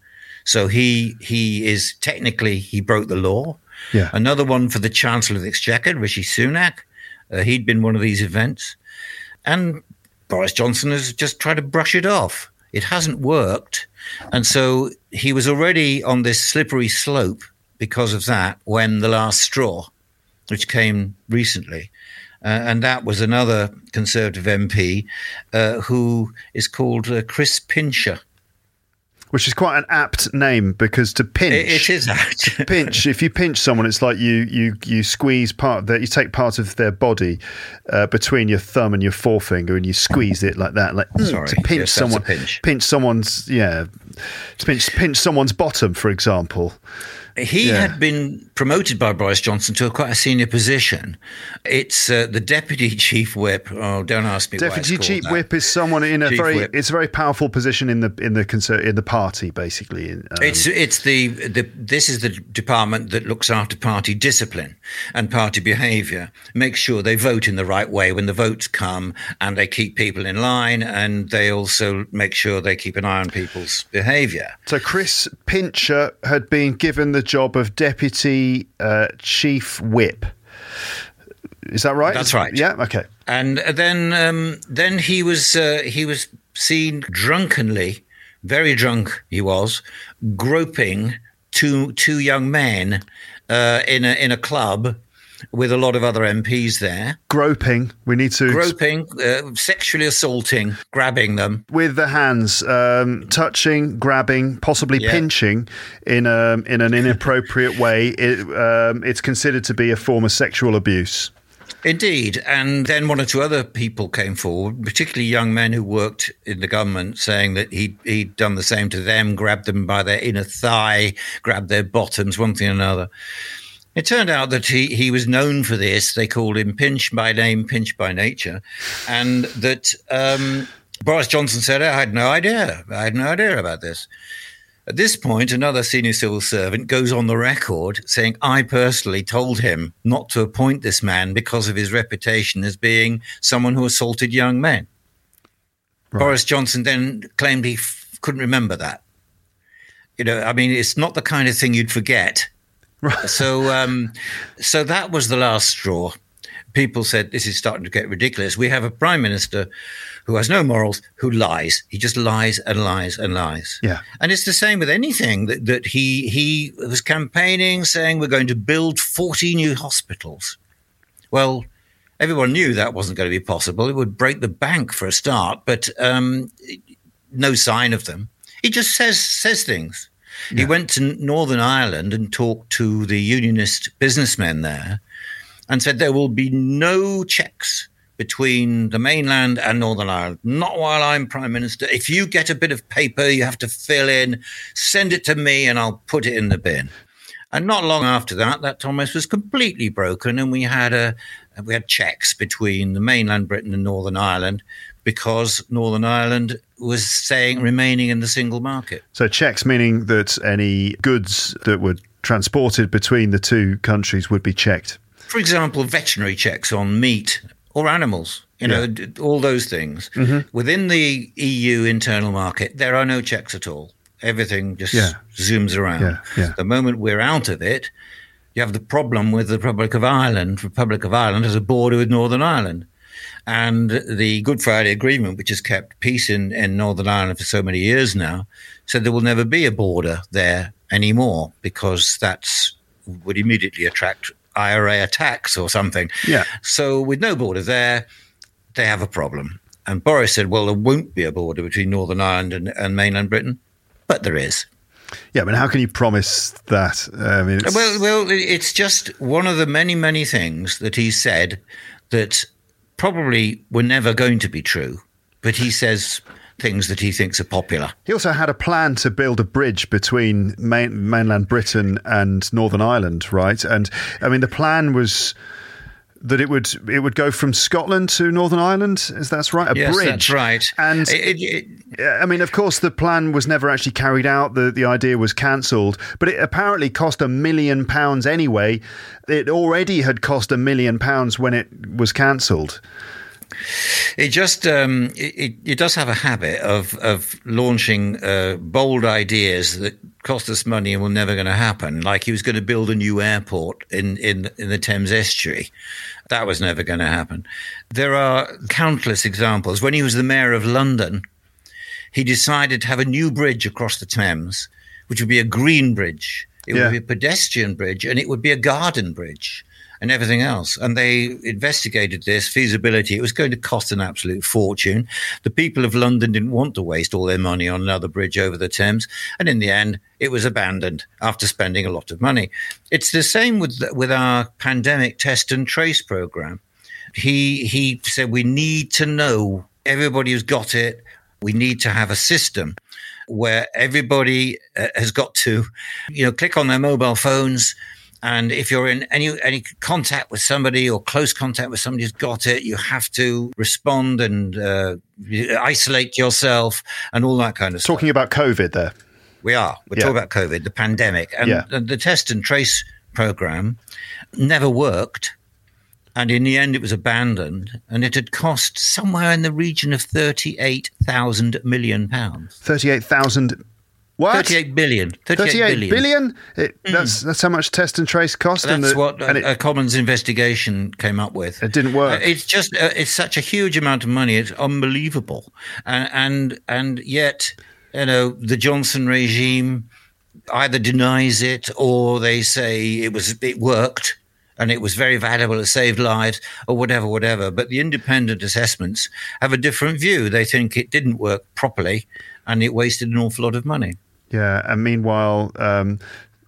So he he is technically, he broke the law. Yeah. Another one for the Chancellor of the Exchequer, Rishi Sunak. Uh, he'd been one of these events. And Boris Johnson has just tried to brush it off. It hasn't worked. And so he was already on this slippery slope because of that when the last straw, which came recently. Uh, and that was another Conservative M P uh, who is called uh, Chris Pincher. Which is quite an apt name, because to pinch, It, it is apt. pinch. If you pinch someone, it's like you you you squeeze part that you take part of their body uh, between your thumb and your forefinger, and you squeeze it like that. Like mm, Sorry, to pinch yes, that's someone, a pinch. pinch someone's yeah, to pinch pinch someone's bottom, for example. He Yeah. had been promoted by Boris Johnson to a quite a senior position. It's uh, the Deputy Chief Whip. Oh, don't ask me why Deputy it's Chief called that. Whip is someone in a Chief very Whip. it's a very powerful position in the in the conser- in the party, basically. Um, It's it's the, the this is the department that looks after party discipline and party behaviour. Makes sure they vote in the right way when the votes come, and they keep people in line, and they also make sure they keep an eye on people's behaviour. So Chris Pincher had been given the job of Deputy uh, Chief Whip. Is that right? That's right. Yeah. Okay. And then um, then he was uh, he was seen drunkenly, very drunk he was, groping two two young men uh, in a in a club with a lot of other M Ps there. Groping. We need to Groping, uh, sexually assaulting, grabbing them. with the hands, um, touching, grabbing, possibly Yeah. pinching in a in an inappropriate way. It, um, it's considered to be a form of sexual abuse. Indeed. And then one or two other people came forward, particularly young men who worked in the government, saying that he'd, he'd done the same to them, grabbed them by their inner thigh, grabbed their bottoms, one thing or another. It turned out that he, he was known for this. They called him Pinch by name, Pinch by nature. And that um, Boris Johnson said, I had no idea. I had no idea about this. At this point, another senior civil servant goes on the record saying, I personally told him not to appoint this man because of his reputation as being someone who assaulted young men. Right. Boris Johnson then claimed he f- couldn't remember that. You know, I mean, it's not the kind of thing you'd forget. Right. So, um, so that was the last straw. People said, this is starting to get ridiculous. We have a prime minister who has no morals, who lies. He just lies and lies and lies. Yeah. And it's the same with anything that, that he, he was campaigning, saying we're going to build forty new hospitals. Well, everyone knew that wasn't going to be possible. It would break the bank for a start, but um, no sign of them. He just says says things. Yeah. He went to Northern Ireland and talked to the unionist businessmen there and said there will be no checks between the mainland and Northern Ireland, not while I'm Prime Minister. If you get a bit of paper you have to fill in, send it to me and I'll put it in the bin. And not long after that, that Thomas was completely broken, and we had a we had checks between the mainland Britain and Northern Ireland because Northern Ireland was saying remaining in the single market. So checks meaning that any goods that were transported between the two countries would be checked. For example, veterinary checks on meat or animals, you know, Yeah. d- all those things. Mm-hmm. Within the E U internal market, there are no checks at all. Everything just Yeah. zooms around. Yeah, yeah. The moment we're out of it, you have the problem with the Republic of Ireland. Republic of Ireland has a border with Northern Ireland. And the Good Friday Agreement, which has kept peace in, in Northern Ireland for so many years now, said there will never be a border there anymore because that's would immediately attract I R A attacks or something. Yeah. So with no border there, they have a problem. And Boris said, well, there won't be a border between Northern Ireland and, and mainland Britain, but there is. Yeah, but how can you promise that? I mean, it's, Well, well, it's just one of the many, many things that he said that probably were never going to be true, but he says things that he thinks are popular. he also had a plan to build a bridge between main, mainland Britain and Northern Ireland, right? And I mean, the plan was that it would it would go from Scotland to Northern Ireland. Is that right? A Yes, bridge. that's right. And It- it- it- I mean, of course, the plan was never actually carried out. The the idea was cancelled, but it apparently cost a million pounds anyway. It already had cost a million pounds when it was cancelled. It just um, it, it does have a habit of of launching uh, bold ideas that cost us money and were never going to happen. Like he was going to build a new airport in, in, in the Thames estuary. That was never going to happen. There are countless examples. When he was the mayor of London, he decided to have a new bridge across the Thames, which would be a green bridge. It yeah. would be a pedestrian bridge, and it would be a garden bridge and everything else. And they investigated this feasibility. It was going to cost an absolute fortune. The people of London didn't want to waste all their money on another bridge over the Thames. And in the end, it was abandoned after spending a lot of money. It's the same with with our pandemic test and trace program. He, he said, we need to know everybody who's got it. We need to have a system where everybody uh, has got to, you know, click on their mobile phones. And if you're in any any contact with somebody or close contact with somebody who's got it, you have to respond and uh, isolate yourself and all that kind of stuff. Talking about COVID there. We are. We're yeah. talking about COVID, the pandemic. And yeah. the, the test and trace program never worked. And in the end, it was abandoned. And it had cost somewhere in the region of thirty-eight thousand million pounds. thirty-eight thousand What? thirty-eight billion. thirty-eight, thirty-eight billion? It, mm. That's that's how much test and trace cost. That's and the, what and a, it, a Commons investigation came up with. It didn't work. Uh, it's just uh, it's such a huge amount of money. It's unbelievable, and and and yet, you know, the Johnson regime either denies it or they say it was it worked and it was very valuable, it saved lives, or whatever, whatever. But the independent assessments have a different view. They think it didn't work properly and it wasted an awful lot of money. Yeah, and meanwhile, um,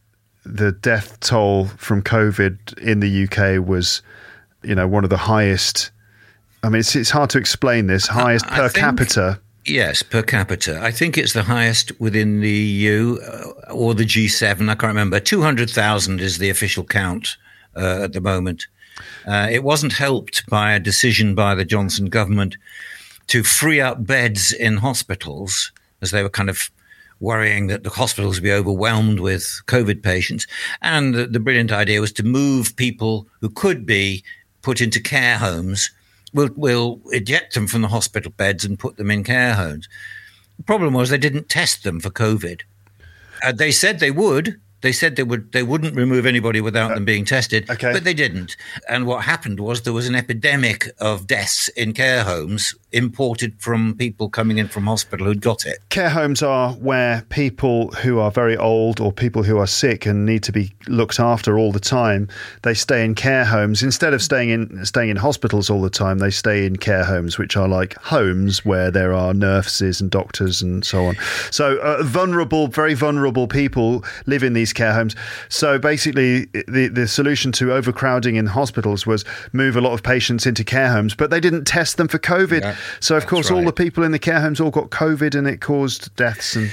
the death toll from COVID in the U K was, you know, one of the highest. I mean, it's it's hard to explain this. Highest I, I per think, capita. Yes, per capita. I think it's the highest within the E U uh, or the G seven. I can't remember. two hundred thousand is the official count uh, at the moment. Uh, it wasn't helped by a decision by the Johnson government to free up beds in hospitals, as they were kind of worrying that the hospitals would be overwhelmed with COVID patients. And the, the brilliant idea was to move people who could be put into care homes. We'll, we'll eject them from the hospital beds and put them in care homes. The problem was they didn't test them for COVID. Uh, they said they would. They said they would. They wouldn't remove anybody without uh, them being tested, okay. but they didn't. And what happened was there was an epidemic of deaths in care homes imported from people coming in from hospital who'd got it. Care homes are where people who are very old or people who are sick and need to be looked after all the time, they stay in care homes. Instead of staying in staying in hospitals all the time, they stay in care homes, which are like homes where there are nurses and doctors and so on. So uh, vulnerable, very vulnerable people live in these care homes. So basically the, the solution to overcrowding in hospitals was move a lot of patients into care homes, but they didn't test them for COVID. Yeah. So, of That's course, right. all the people in the care homes all got COVID and it caused deaths. And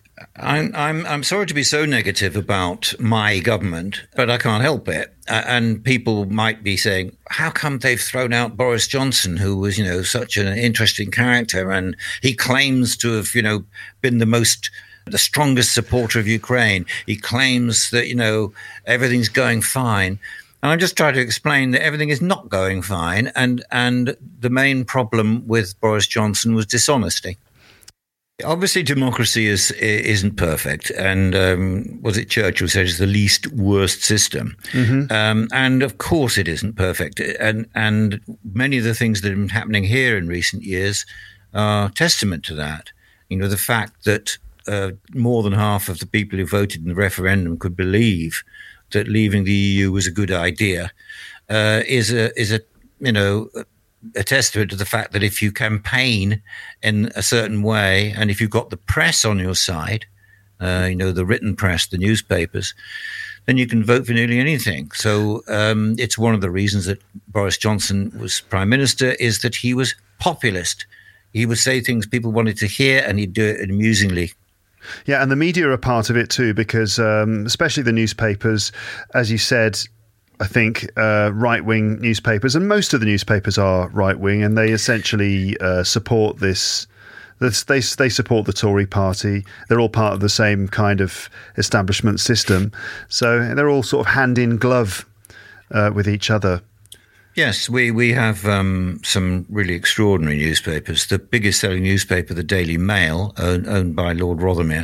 I'm, I'm, I'm sorry to be so negative about my government, but I can't help it. Uh, and people might be saying, how come they've thrown out Boris Johnson, who was, you know, such an interesting character? And he claims to have, you know, been the most the strongest supporter of Ukraine. He claims that, you know, everything's going fine. And I'm just trying to explain that everything is not going fine. And, and the main problem with Boris Johnson was dishonesty. Obviously, democracy is, isn't perfect. And um, was it Churchill said it's the least worst system? Mm-hmm. Um, and of course it isn't perfect. And, and many of the things that have been happening here in recent years are testament to that. You know, the fact that uh, more than half of the people who voted in the referendum could believe that leaving the E U was a good idea, uh, is a is a you know a testament to the fact that if you campaign in a certain way and if you've got the press on your side, uh, you know the written press, the newspapers, then you can vote for nearly anything. So um, it's one of the reasons that Boris Johnson was prime minister is that he was populist. He would say things people wanted to hear, and he'd do it amusingly. Yeah, and the media are part of it too, because um, especially the newspapers, as you said, I think uh, right-wing newspapers, and most of the newspapers are right-wing, and they essentially uh, support this, this. They they support the Tory party. They're all part of the same kind of establishment system, so they're all sort of hand in glove uh, with each other. Yes, we, we have um, some really extraordinary newspapers. The biggest selling newspaper, the Daily Mail, owned, owned by Lord Rothermere,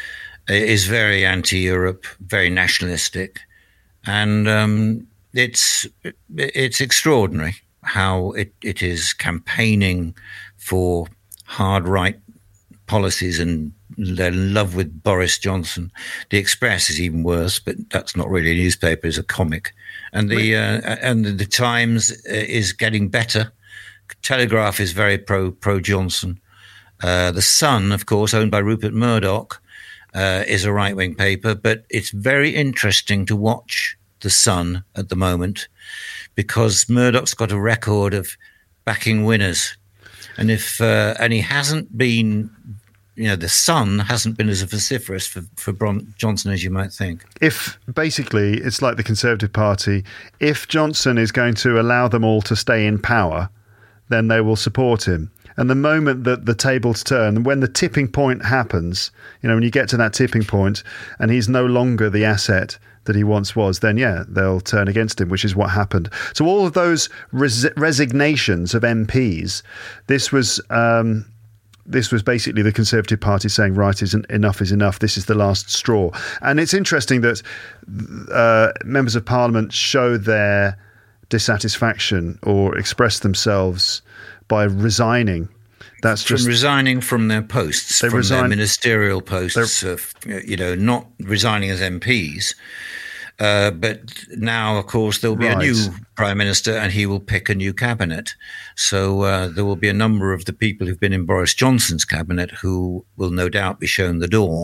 is very anti-Europe, very nationalistic. And um, it's it's extraordinary how it, it is campaigning for hard right policies, and they're in love with Boris Johnson. The Express is even worse, but that's not really a newspaper; it's a comic. And the uh, and the Times is getting better. Telegraph is very pro pro Johnson. Uh, the Sun, of course, owned by Rupert Murdoch, uh, is a right wing paper. But it's very interesting to watch the Sun at the moment, because Murdoch's got a record of backing winners, and if uh, and he hasn't been. You know, the Sun hasn't been as vociferous for, for Bron- Johnson as you might think. If basically it's like the Conservative Party, if Johnson is going to allow them all to stay in power, then they will support him. And the moment that the tables turn, when the tipping point happens, you know, when you get to that tipping point and he's no longer the asset that he once was, then yeah, they'll turn against him, which is what happened. So all of those res- resignations of M Ps, this was... Um, This was basically the Conservative Party saying, right, is enough is enough. This is the last straw. And it's interesting that uh, members of Parliament show their dissatisfaction or express themselves by resigning. That's from just resigning from their posts, they from resign, their ministerial posts, of, you know, not resigning as M Ps. Uh, but now, of course, there'll be right. a new prime minister, and he will pick a new cabinet. So uh, there will be a number of the people who've been in Boris Johnson's cabinet who will no doubt be shown the door.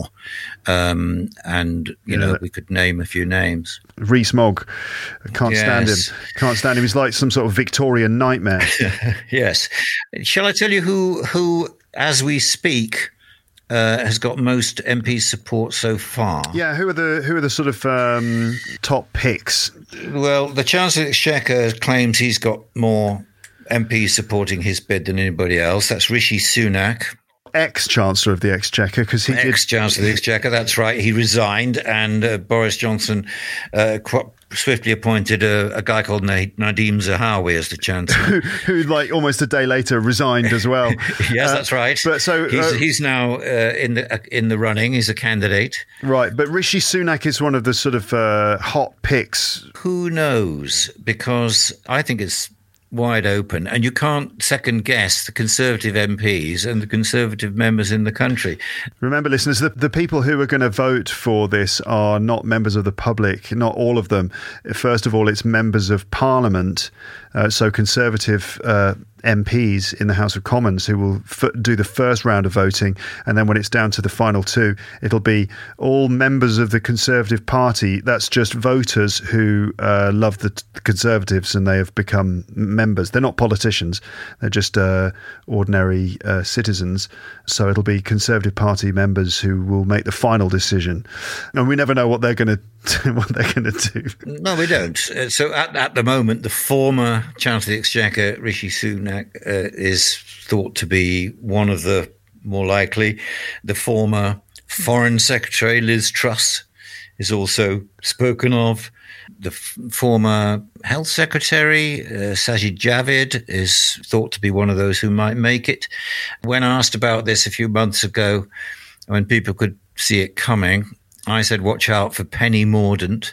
Um, and, you yeah. know, we could name a few names. Rees-Mogg, can't yes. stand him. Can't stand him. He's like some sort of Victorian nightmare. Yes. Shall I tell you who, who as we speak... Uh, has got most M P support so far? Yeah, who are the who are the sort of um, top picks? Well, the Chancellor of the Exchequer claims he's got more M Ps supporting his bid than anybody else. That's Rishi Sunak, ex-Chancellor of the Exchequer, because he ex-Chancellor of the Exchequer. That's right. He resigned, and uh, Boris Johnson uh, qu- swiftly appointed a, a guy called Nadeem Zahawi as the Chancellor, who, who, like, almost a day later resigned as well. Yes, uh, that's right. But so he's, uh, he's now uh, in the uh, in the running. He's a candidate, right? But Rishi Sunak is one of the sort of uh, hot picks. Who knows? Because I think it's wide open, and you can't second guess the Conservative M Ps and the Conservative members in the country. Remember, listeners, the, the people who are going to vote for this are not members of the public, not all of them. First of all, it's members of Parliament, uh, so Conservative uh, M Ps in the House of Commons who will f- do the first round of voting, and then when it's down to the final two, it'll be all members of the Conservative Party. That's just voters who uh, love the, t- the Conservatives, and they have become members. They're not politicians, they're just uh, ordinary uh, citizens. So it'll be Conservative Party members who will make the final decision, and we never know what they're going to what they're going to do. No, we don't. Uh, so at, at the moment, the former Chancellor of the Exchequer, Rishi Sunak, uh, is thought to be one of the more likely. The former Foreign Secretary, Liz Truss, is also spoken of. The f- former Health Secretary, uh, Sajid Javid, is thought to be one of those who might make it. When asked about this a few months ago, when people could see it coming, I said, watch out for Penny Mordaunt.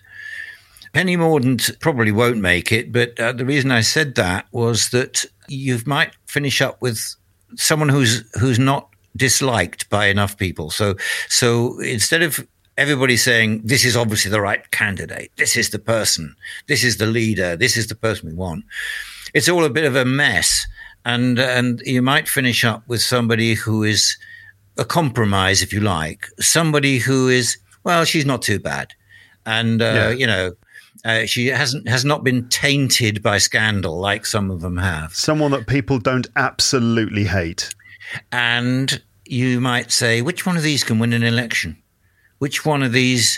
Penny Mordaunt probably won't make it, but uh, the reason I said that was that you might finish up with someone who's who's not disliked by enough people. So, so instead of everybody saying, this is obviously the right candidate, this is the person, this is the leader, this is the person we want, it's all a bit of a mess. And, and you might finish up with somebody who is a compromise, if you like, somebody who is, well, she's not too bad. And, uh, yeah. you know, uh, she hasn't has not been tainted by scandal like some of them have. Someone that people don't absolutely hate. And you might say, which one of these can win an election? Which one of these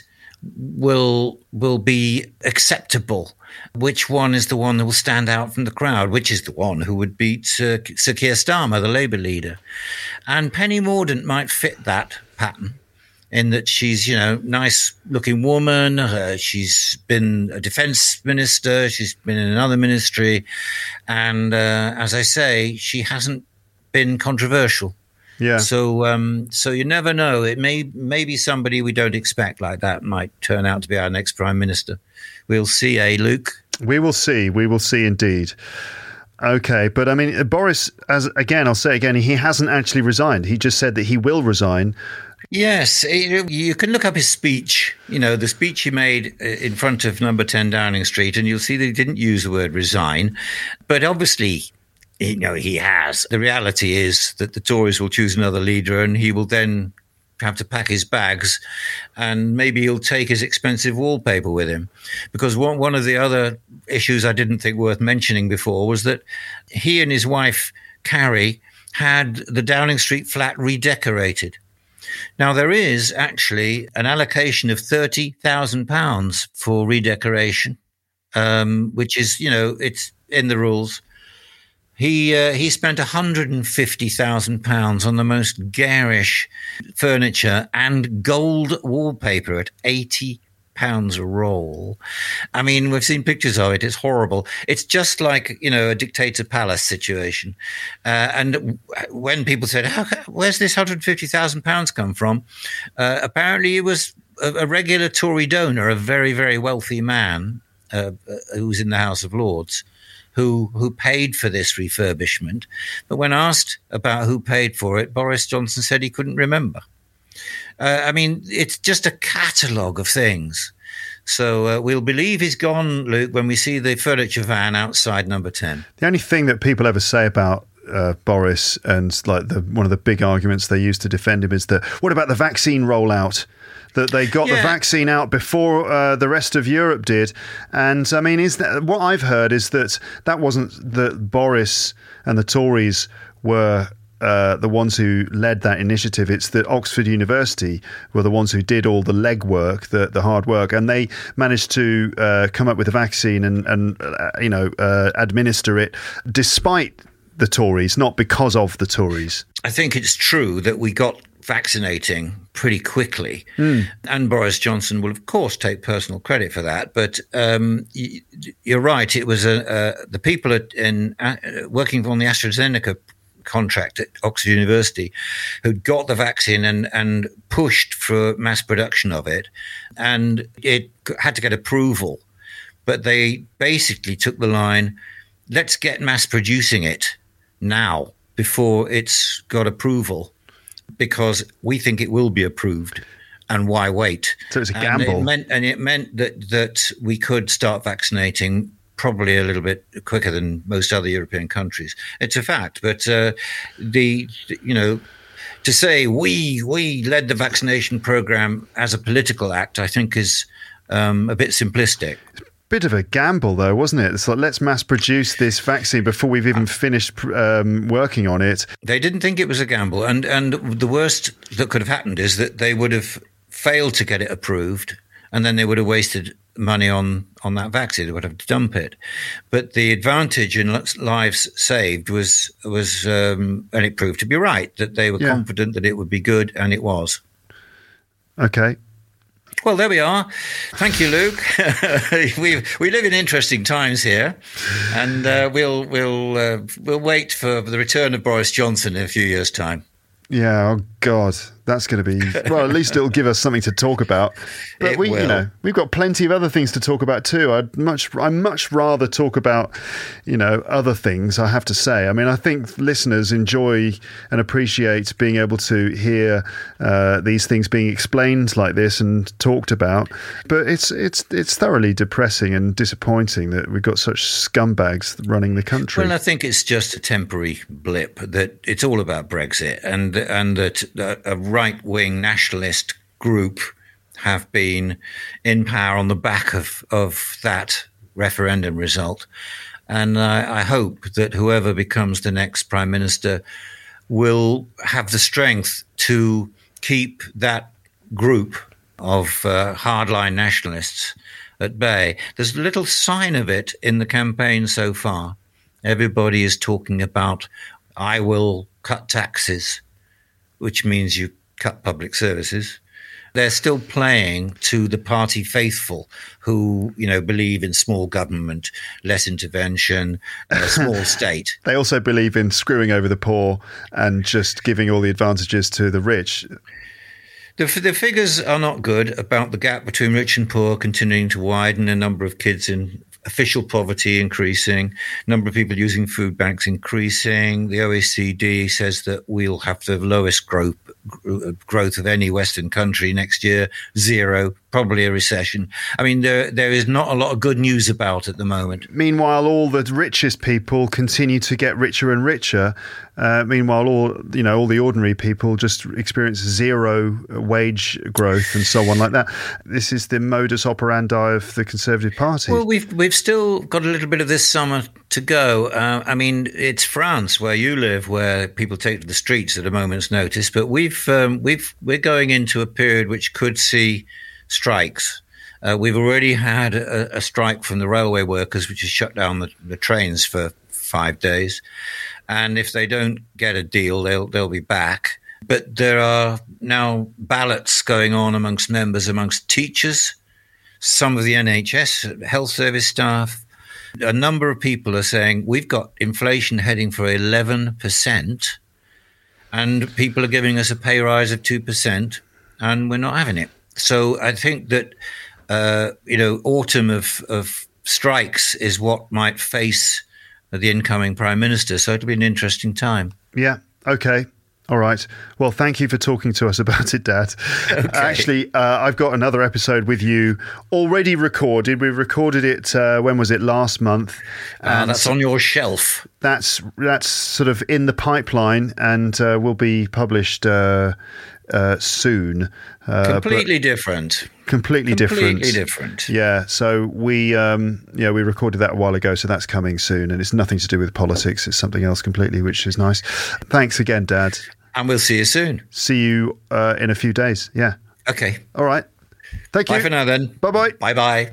will will be acceptable? Which one is the one that will stand out from the crowd? Which is the one who would beat uh, Sir Keir Starmer, the Labour leader? And Penny Mordaunt might fit that pattern. in that she's, you know, nice-looking woman. Uh, she's been a defense minister. She's been in another ministry. And uh, as I say, she hasn't been controversial. Yeah. So, um, so you never know. It may maybe somebody we don't expect like that might turn out to be our next prime minister. We'll see, eh, Luke? We will see. We will see indeed. Okay, but I mean, Boris, as again, I'll say again, he hasn't actually resigned. He just said that he will resign. Yes, you can look up his speech, you know, the speech he made in front of number ten Downing Street, and you'll see that he didn't use the word resign. But obviously, you know, he has. The reality is that the Tories will choose another leader, and he will then have to pack his bags, and maybe he'll take his expensive wallpaper with him. Because one, one of the other issues I didn't think worth mentioning before was that he and his wife, Carrie, had the Downing Street flat redecorated. Now, there is actually an allocation of thirty thousand pounds for redecoration, um, which is, you know, it's in the rules. He uh, he spent one hundred fifty thousand pounds on the most garish furniture and gold wallpaper at eighty pounds a roll. I mean, we've seen pictures of it. It's horrible. It's just like, you know, a dictator palace situation. Uh, and when people said, How, where's this one hundred fifty thousand pounds come from? Uh, apparently it was a, a regular Tory donor, a very, very wealthy man uh, who was in the House of Lords, who who paid for this refurbishment. But when asked about who paid for it, Boris Johnson said he couldn't remember. Uh, I mean, it's just a catalogue of things. So uh, we'll believe he's gone, Luke, when we see the furniture van outside number ten. The only thing that people ever say about uh, Boris, and like the one of the big arguments they use to defend him, is that, what about the vaccine rollout? That they got yeah. the vaccine out before uh, the rest of Europe did. And I mean, is that what I've heard is that that wasn't that Boris and the Tories were uh, the ones who led that initiative. It's that Oxford University were the ones who did all the legwork, the, the hard work, and they managed to uh, come up with a vaccine and, and uh, you know, uh, administer it despite the Tories, not because of the Tories. I think it's true that we got vaccinating pretty quickly. Mm. And Boris Johnson will, of course, take personal credit for that. But um, you're right. It was a, uh, the people at, in, uh, working on the AstraZeneca contract at Oxford University who'd got the vaccine and, and pushed for mass production of it. And it had to get approval. But they basically took the line, let's get mass producing it now before it's got approval, because we think it will be approved, and why wait? So it's a gamble. And it meant, and it meant that, that we could start vaccinating probably a little bit quicker than most other European countries. It's a fact. But uh, the, you know, to say we we led the vaccination program as a political act, I think is um, a bit simplistic. Bit of a gamble, though, wasn't it? It's like, let's mass produce this vaccine before we've even finished um, working on it. They didn't think it was a gamble. And, and the worst that could have happened is that they would have failed to get it approved, and then they would have wasted money on, on that vaccine. They would have to dump it. But the advantage in lives saved was, was um, and it proved to be right, that they were yeah. confident that it would be good, and it was. Okay. Well, there we are. Thank you, Luke. we we live in interesting times here, and uh, we'll we'll uh, we'll wait for the return of Boris Johnson in a few years' time. Yeah. Oh God, that's going to be, well, at least it'll give us something to talk about. But it we, will. you know, we've got plenty of other things to talk about too. I'd much, I much rather talk about, you know, other things. I have to say. I mean, I think listeners enjoy and appreciate being able to hear uh, these things being explained like this and talked about. But it's it's it's thoroughly depressing and disappointing that we've got such scumbags running the country. Well, I think it's just a temporary blip. That it's all about Brexit, and and that a right-wing nationalist group have been in power on the back of, of that referendum result. And I, I hope that whoever becomes the next prime minister will have the strength to keep that group of uh, hardline nationalists at bay. There's little sign of it in the campaign so far. Everybody is talking about, I will cut taxes, which means you cut public services. They're still playing to the party faithful who, you know, believe in small government, less intervention, a small state. They also believe in screwing over the poor and just giving all the advantages to the rich. The, the figures are not good about the gap between rich and poor continuing to widen, a number of kids in official poverty increasing, number of people using food banks increasing. The O E C D says that we'll have the lowest growth growth of any Western country next year, zero, probably a recession. I mean, there there is not a lot of good news about at the moment. Meanwhile, all the richest people continue to get richer and richer. Uh, meanwhile, all you know, all the ordinary people just experience zero wage growth and so on like that. This is the modus operandi of the Conservative Party. Well, we've we've still got a little bit of this summer to go. Uh, I mean, it's France where you live, where people take to the streets at a moment's notice. But we've um, we've we're going into a period which could see strikes. Uh, we've already had a, a strike from the railway workers, which has shut down the, the trains for five days. And if they don't get a deal, they'll they'll be back. But there are now ballots going on amongst members, amongst teachers, some of the N H S, health service staff. A number of people are saying we've got inflation heading for eleven percent, and people are giving us a pay rise of two percent, and we're not having it. So I think that, uh, you know, autumn of, of strikes is what might face the incoming Prime Minister. So it'll be an interesting time. Yeah. Okay. All right. Well, thank you for talking to us about it, Dad. Okay. Actually, uh, I've got another episode with you already recorded. We recorded it, uh, when was it, last month? Uh, that's on your shelf. That's that's sort of in the pipeline and uh, will be published uh, uh, soon. Uh, completely different. Completely, completely different. Completely different. Yeah. So we, um, yeah, we recorded that a while ago. So that's coming soon, and it's nothing to do with politics. It's something else completely, which is nice. Thanks again, Dad. And we'll see you soon. See you uh, in a few days. Yeah. Okay. All right. Thank you. Bye for now, then. Bye bye. Bye bye.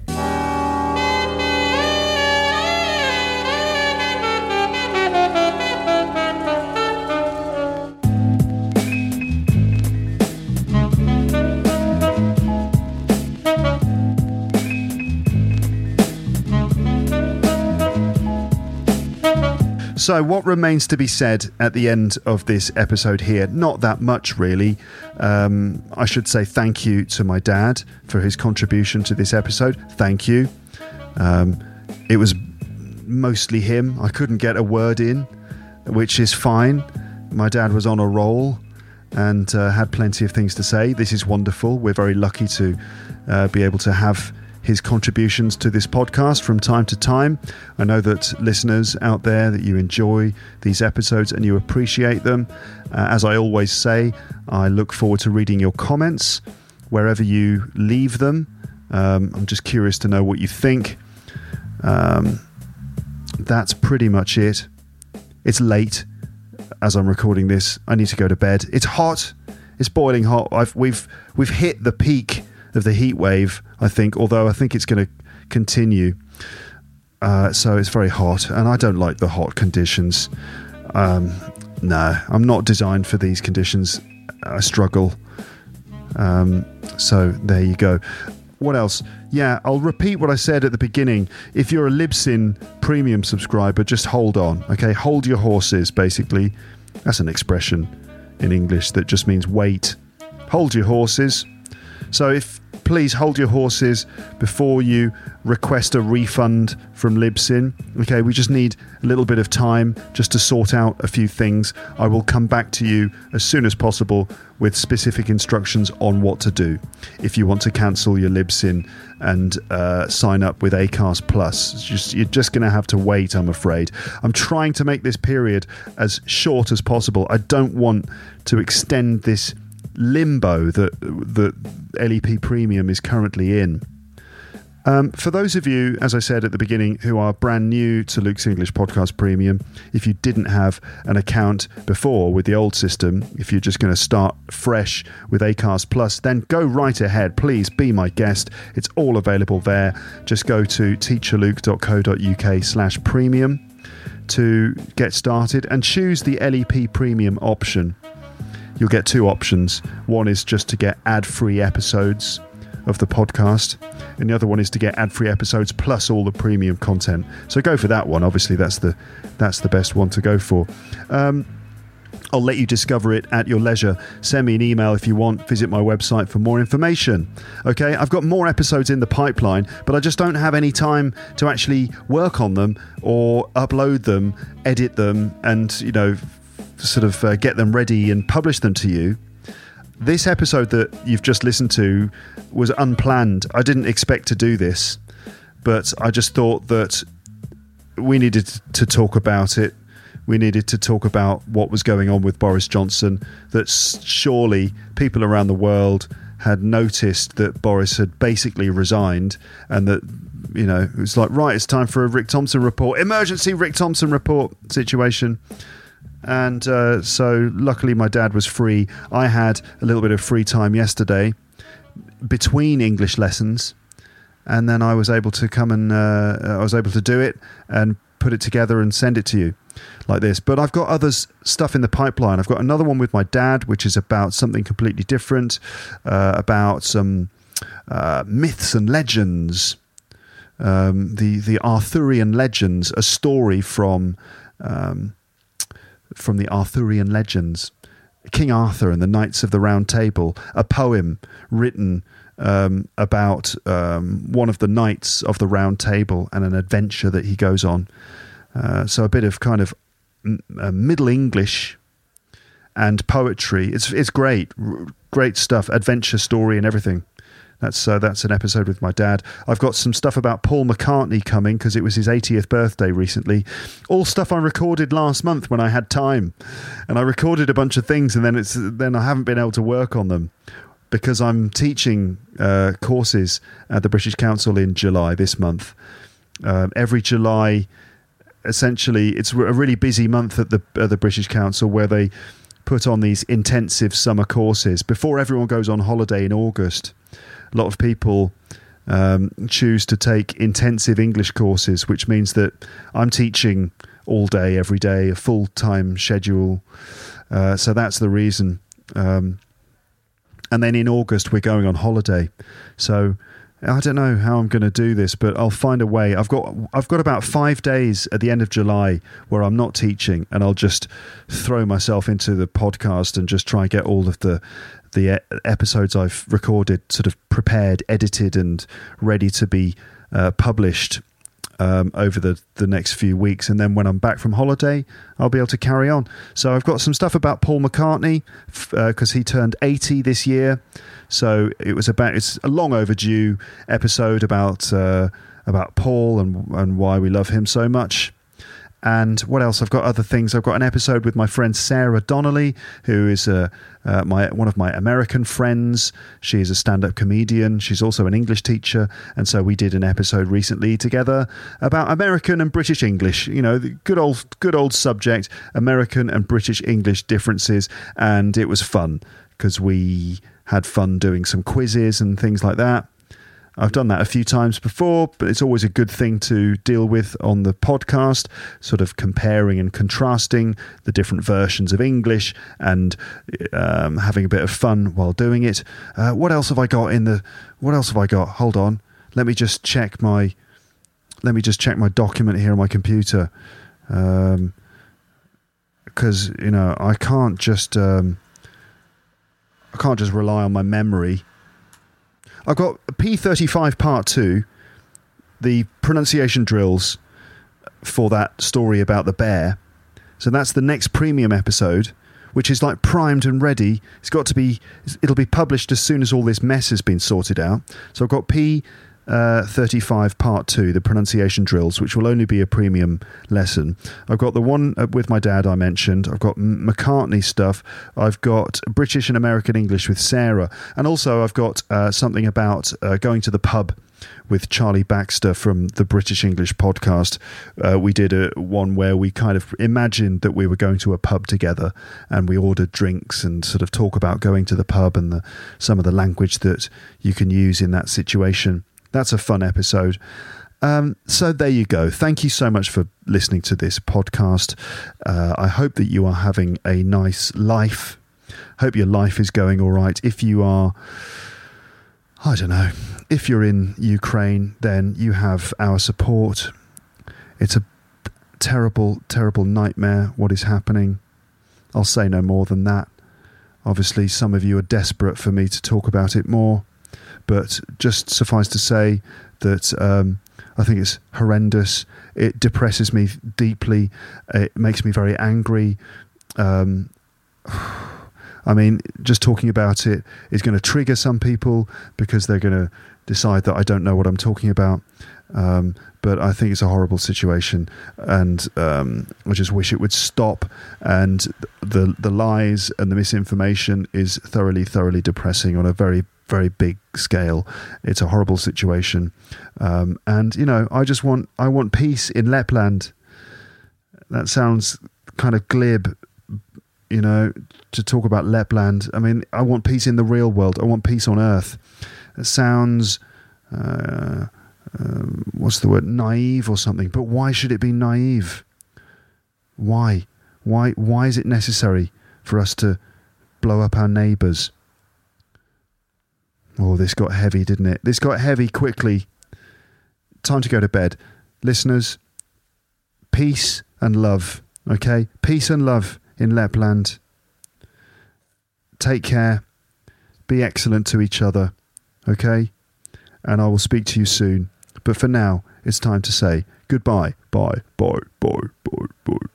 So what remains to be said at the end of this episode here? Not that much, really. Um, I should say thank you to my dad for his contribution to this episode. Thank you. Um, it was mostly him. I couldn't get a word in, which is fine. My dad was on a roll and uh, had plenty of things to say. This is wonderful. We're very lucky to uh, be able to have his contributions to this podcast from time to time. I know that listeners out there, that you enjoy these episodes and you appreciate them. Uh, as I always say, I look forward to reading your comments wherever you leave them. Um, I'm just curious to know what you think. Um, that's pretty much it. It's late as I'm recording this. I need to go to bed. It's hot. It's boiling hot. I've, we've we've hit the peak of the heat wave, I think, although I think it's going to continue. Uh, so it's very hot, and I don't like the hot conditions. Um, no, I'm not designed for these conditions. I struggle. Um, so there you go. What else? Yeah, I'll repeat what I said at the beginning. If you're a Libsyn premium subscriber, just hold on, okay? Hold your horses, basically. That's an expression in English that just means wait. Hold your horses. So if please hold your horses before you request a refund from Libsyn. Okay, we just need a little bit of time just to sort out a few things. I will come back to you as soon as possible with specific instructions on what to do if you want to cancel your Libsyn and uh, sign up with Acast Plus. It's just, you're just going to have to wait, I'm afraid. I'm trying to make this period as short as possible. I don't want to extend this limbo that the L E P Premium is currently in. Um, for those of you, as I said at the beginning, who are brand new to Luke's English Podcast Premium, if you didn't have an account before with the old system, if you're just going to start fresh with Acast Plus, then go right ahead. Please be my guest. It's all available there. Just go to teacherluke.co.uk slash premium to get started and choose the L E P Premium option. you'll get two options. One is just to get ad-free episodes of the podcast, and the other one is to get ad-free episodes plus all the premium content. So go for that one. Obviously, that's the that's the best one to go for. Um, I'll let you discover it at your leisure. Send me an email if you want. Visit my website for more information. Okay, I've got more episodes in the pipeline, but I just don't have any time to actually work on them or upload them, edit them, and, you know, sort of uh, get them ready and publish them to you. This episode that you've just listened to was unplanned. I didn't expect to do this, but I just thought that we needed to talk about it. We needed to talk about what was going on with Boris Johnson, that surely people around the world had noticed that Boris had basically resigned, and that, you know, it was like, right, it's time for a Rick Thompson report, emergency Rick Thompson report situation. And uh, so luckily my dad was free. I had a little bit of free time yesterday between English lessons, and then I was able to come and uh, I was able to do it and put it together and send it to you like this. But I've got other stuff in the pipeline. I've got another one with my dad, which is about something completely different, uh, about some uh, myths and legends, um, the the Arthurian legends, a story from um, from the Arthurian legends, King Arthur and the Knights of the Round Table, a poem written um, about um, one of the knights of the Round Table and an adventure that he goes on. Uh, so a bit of kind of uh, Middle English and poetry. It's it's great, R- great stuff, adventure story and everything. That's uh, that's an episode with my dad. I've got some stuff about Paul McCartney coming because it was his eightieth birthday recently. All stuff I recorded last month when I had time, and I recorded a bunch of things, and then it's then I haven't been able to work on them because I'm teaching uh, courses at the British Council in July this month. Uh, every July, essentially, it's a really busy month at the at the British Council where they put on these intensive summer courses before everyone goes on holiday in August. A lot of people um, choose to take intensive English courses, which means that I'm teaching all day, every day, a full-time schedule. Uh, so that's the reason. Um, and then in August, we're going on holiday. So I don't know how I'm going to do this, but I'll find a way. I've got I've got about five days at the end of July where I'm not teaching, and I'll just throw myself into the podcast and just try and get all of the the episodes I've recorded sort of prepared, edited, and ready to be uh, published um, over the, the next few weeks. And then when I'm back from holiday, I'll be able to carry on. So I've got some stuff about Paul McCartney because uh, he turned eighty this year. So it was about it's a long overdue episode about uh, about Paul and and why we love him so much. And what else? I've got other things. I've got an episode with my friend Sarah Donnelly, who is uh, uh, my one of my American friends. She is a stand-up comedian. She's also an English teacher. And so we did an episode recently together about American and British English. You know, the good old, good old subject, American and British English differences. And it was fun because we had fun doing some quizzes and things like that. I've done that a few times before, but it's always a good thing to deal with on the podcast, sort of comparing and contrasting the different versions of English and um, having a bit of fun while doing it. Uh, what else have I got in the, what else have I got? Hold on. Let me just check my, let me just check my document here on my computer. Um, because, you know, I can't just, um, I can't just rely on my memory. I've got P thirty-five Part two, the pronunciation drills for that story about the bear. So that's the next premium episode, which is like primed and ready. It's got to be, it'll be published as soon as all this mess has been sorted out. So I've got P uh, thirty-five Part two, the pronunciation drills, which will only be a premium lesson. I've got the one with my dad I mentioned. I've got McCartney stuff. I've got British and American English with Sarah. And also I've got uh, something about uh, going to the pub with Charlie Baxter from the British English podcast. Uh, we did a one where we kind of imagined that we were going to a pub together and we ordered drinks and sort of talk about going to the pub and the, some of the language that you can use in that situation. That's a fun episode. Um, so there you go. Thank you so much for listening to this podcast. Uh, I hope that you are having a nice life Hope your life is going all right. If you are, I don't know, if you're in Ukraine, then you have our support. It's a terrible, terrible nightmare what is happening. I'll say no more than that. Obviously, some of you are desperate for me to talk about it more, but just suffice to say that um, I think it's horrendous. It depresses me deeply. It makes me very angry. Um, I mean, just talking about it is going to trigger some people because they're going to decide that I don't know what I'm talking about. Um, but I think it's a horrible situation, and um, I just wish it would stop. And the the lies and the misinformation is thoroughly, thoroughly depressing on a very, very big scale. It's a horrible situation, um, and you know, I just want I want peace in Lapland. That sounds kind of glib, you know, to talk about Lapland. I mean, I want peace in the real world. I want peace on Earth. It sounds. Uh, Um, what's the word, naive or something, but why should it be naive? Why? Why why is it necessary for us to blow up our neighbours? Oh, this got heavy, didn't it? This got heavy quickly. Time to go to bed. Listeners, peace and love, okay? Peace and love in Lapland. Take care. Be excellent to each other, okay? And I will speak to you soon. But for now, it's time to say goodbye. Bye, bye, bye, bye, bye.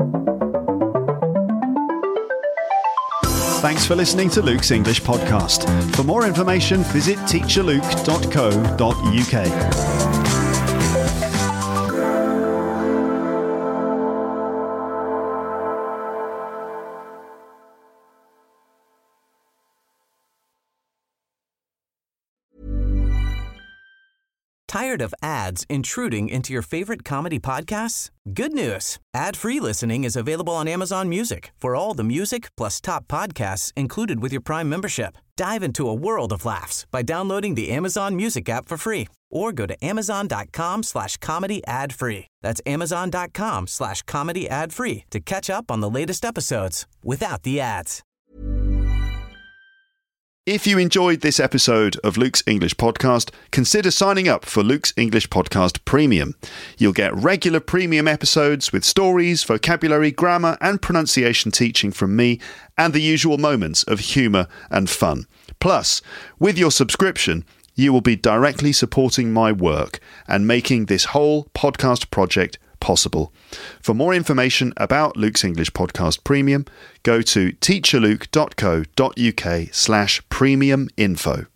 Thanks for listening to Luke's English Podcast. For more information, visit teacher luke dot co dot uk. Tired of ads intruding into your favorite comedy podcasts? Good news. Ad-free listening is available on Amazon Music for all the music plus top podcasts included with your Prime membership. Dive into a world of laughs by downloading the Amazon Music app for free or go to amazon.com slash comedy ad free. That's amazon.com slash comedy ad free to catch up on the latest episodes without the ads. If you enjoyed this episode of Luke's English Podcast, consider signing up for Luke's English Podcast Premium. You'll get regular premium episodes with stories, vocabulary, grammar and pronunciation teaching from me and the usual moments of humour and fun. Plus, with your subscription, you will be directly supporting my work and making this whole podcast project possible. For more information about Luke's English Podcast Premium, go to teacher luke dot co dot uk slash premium info.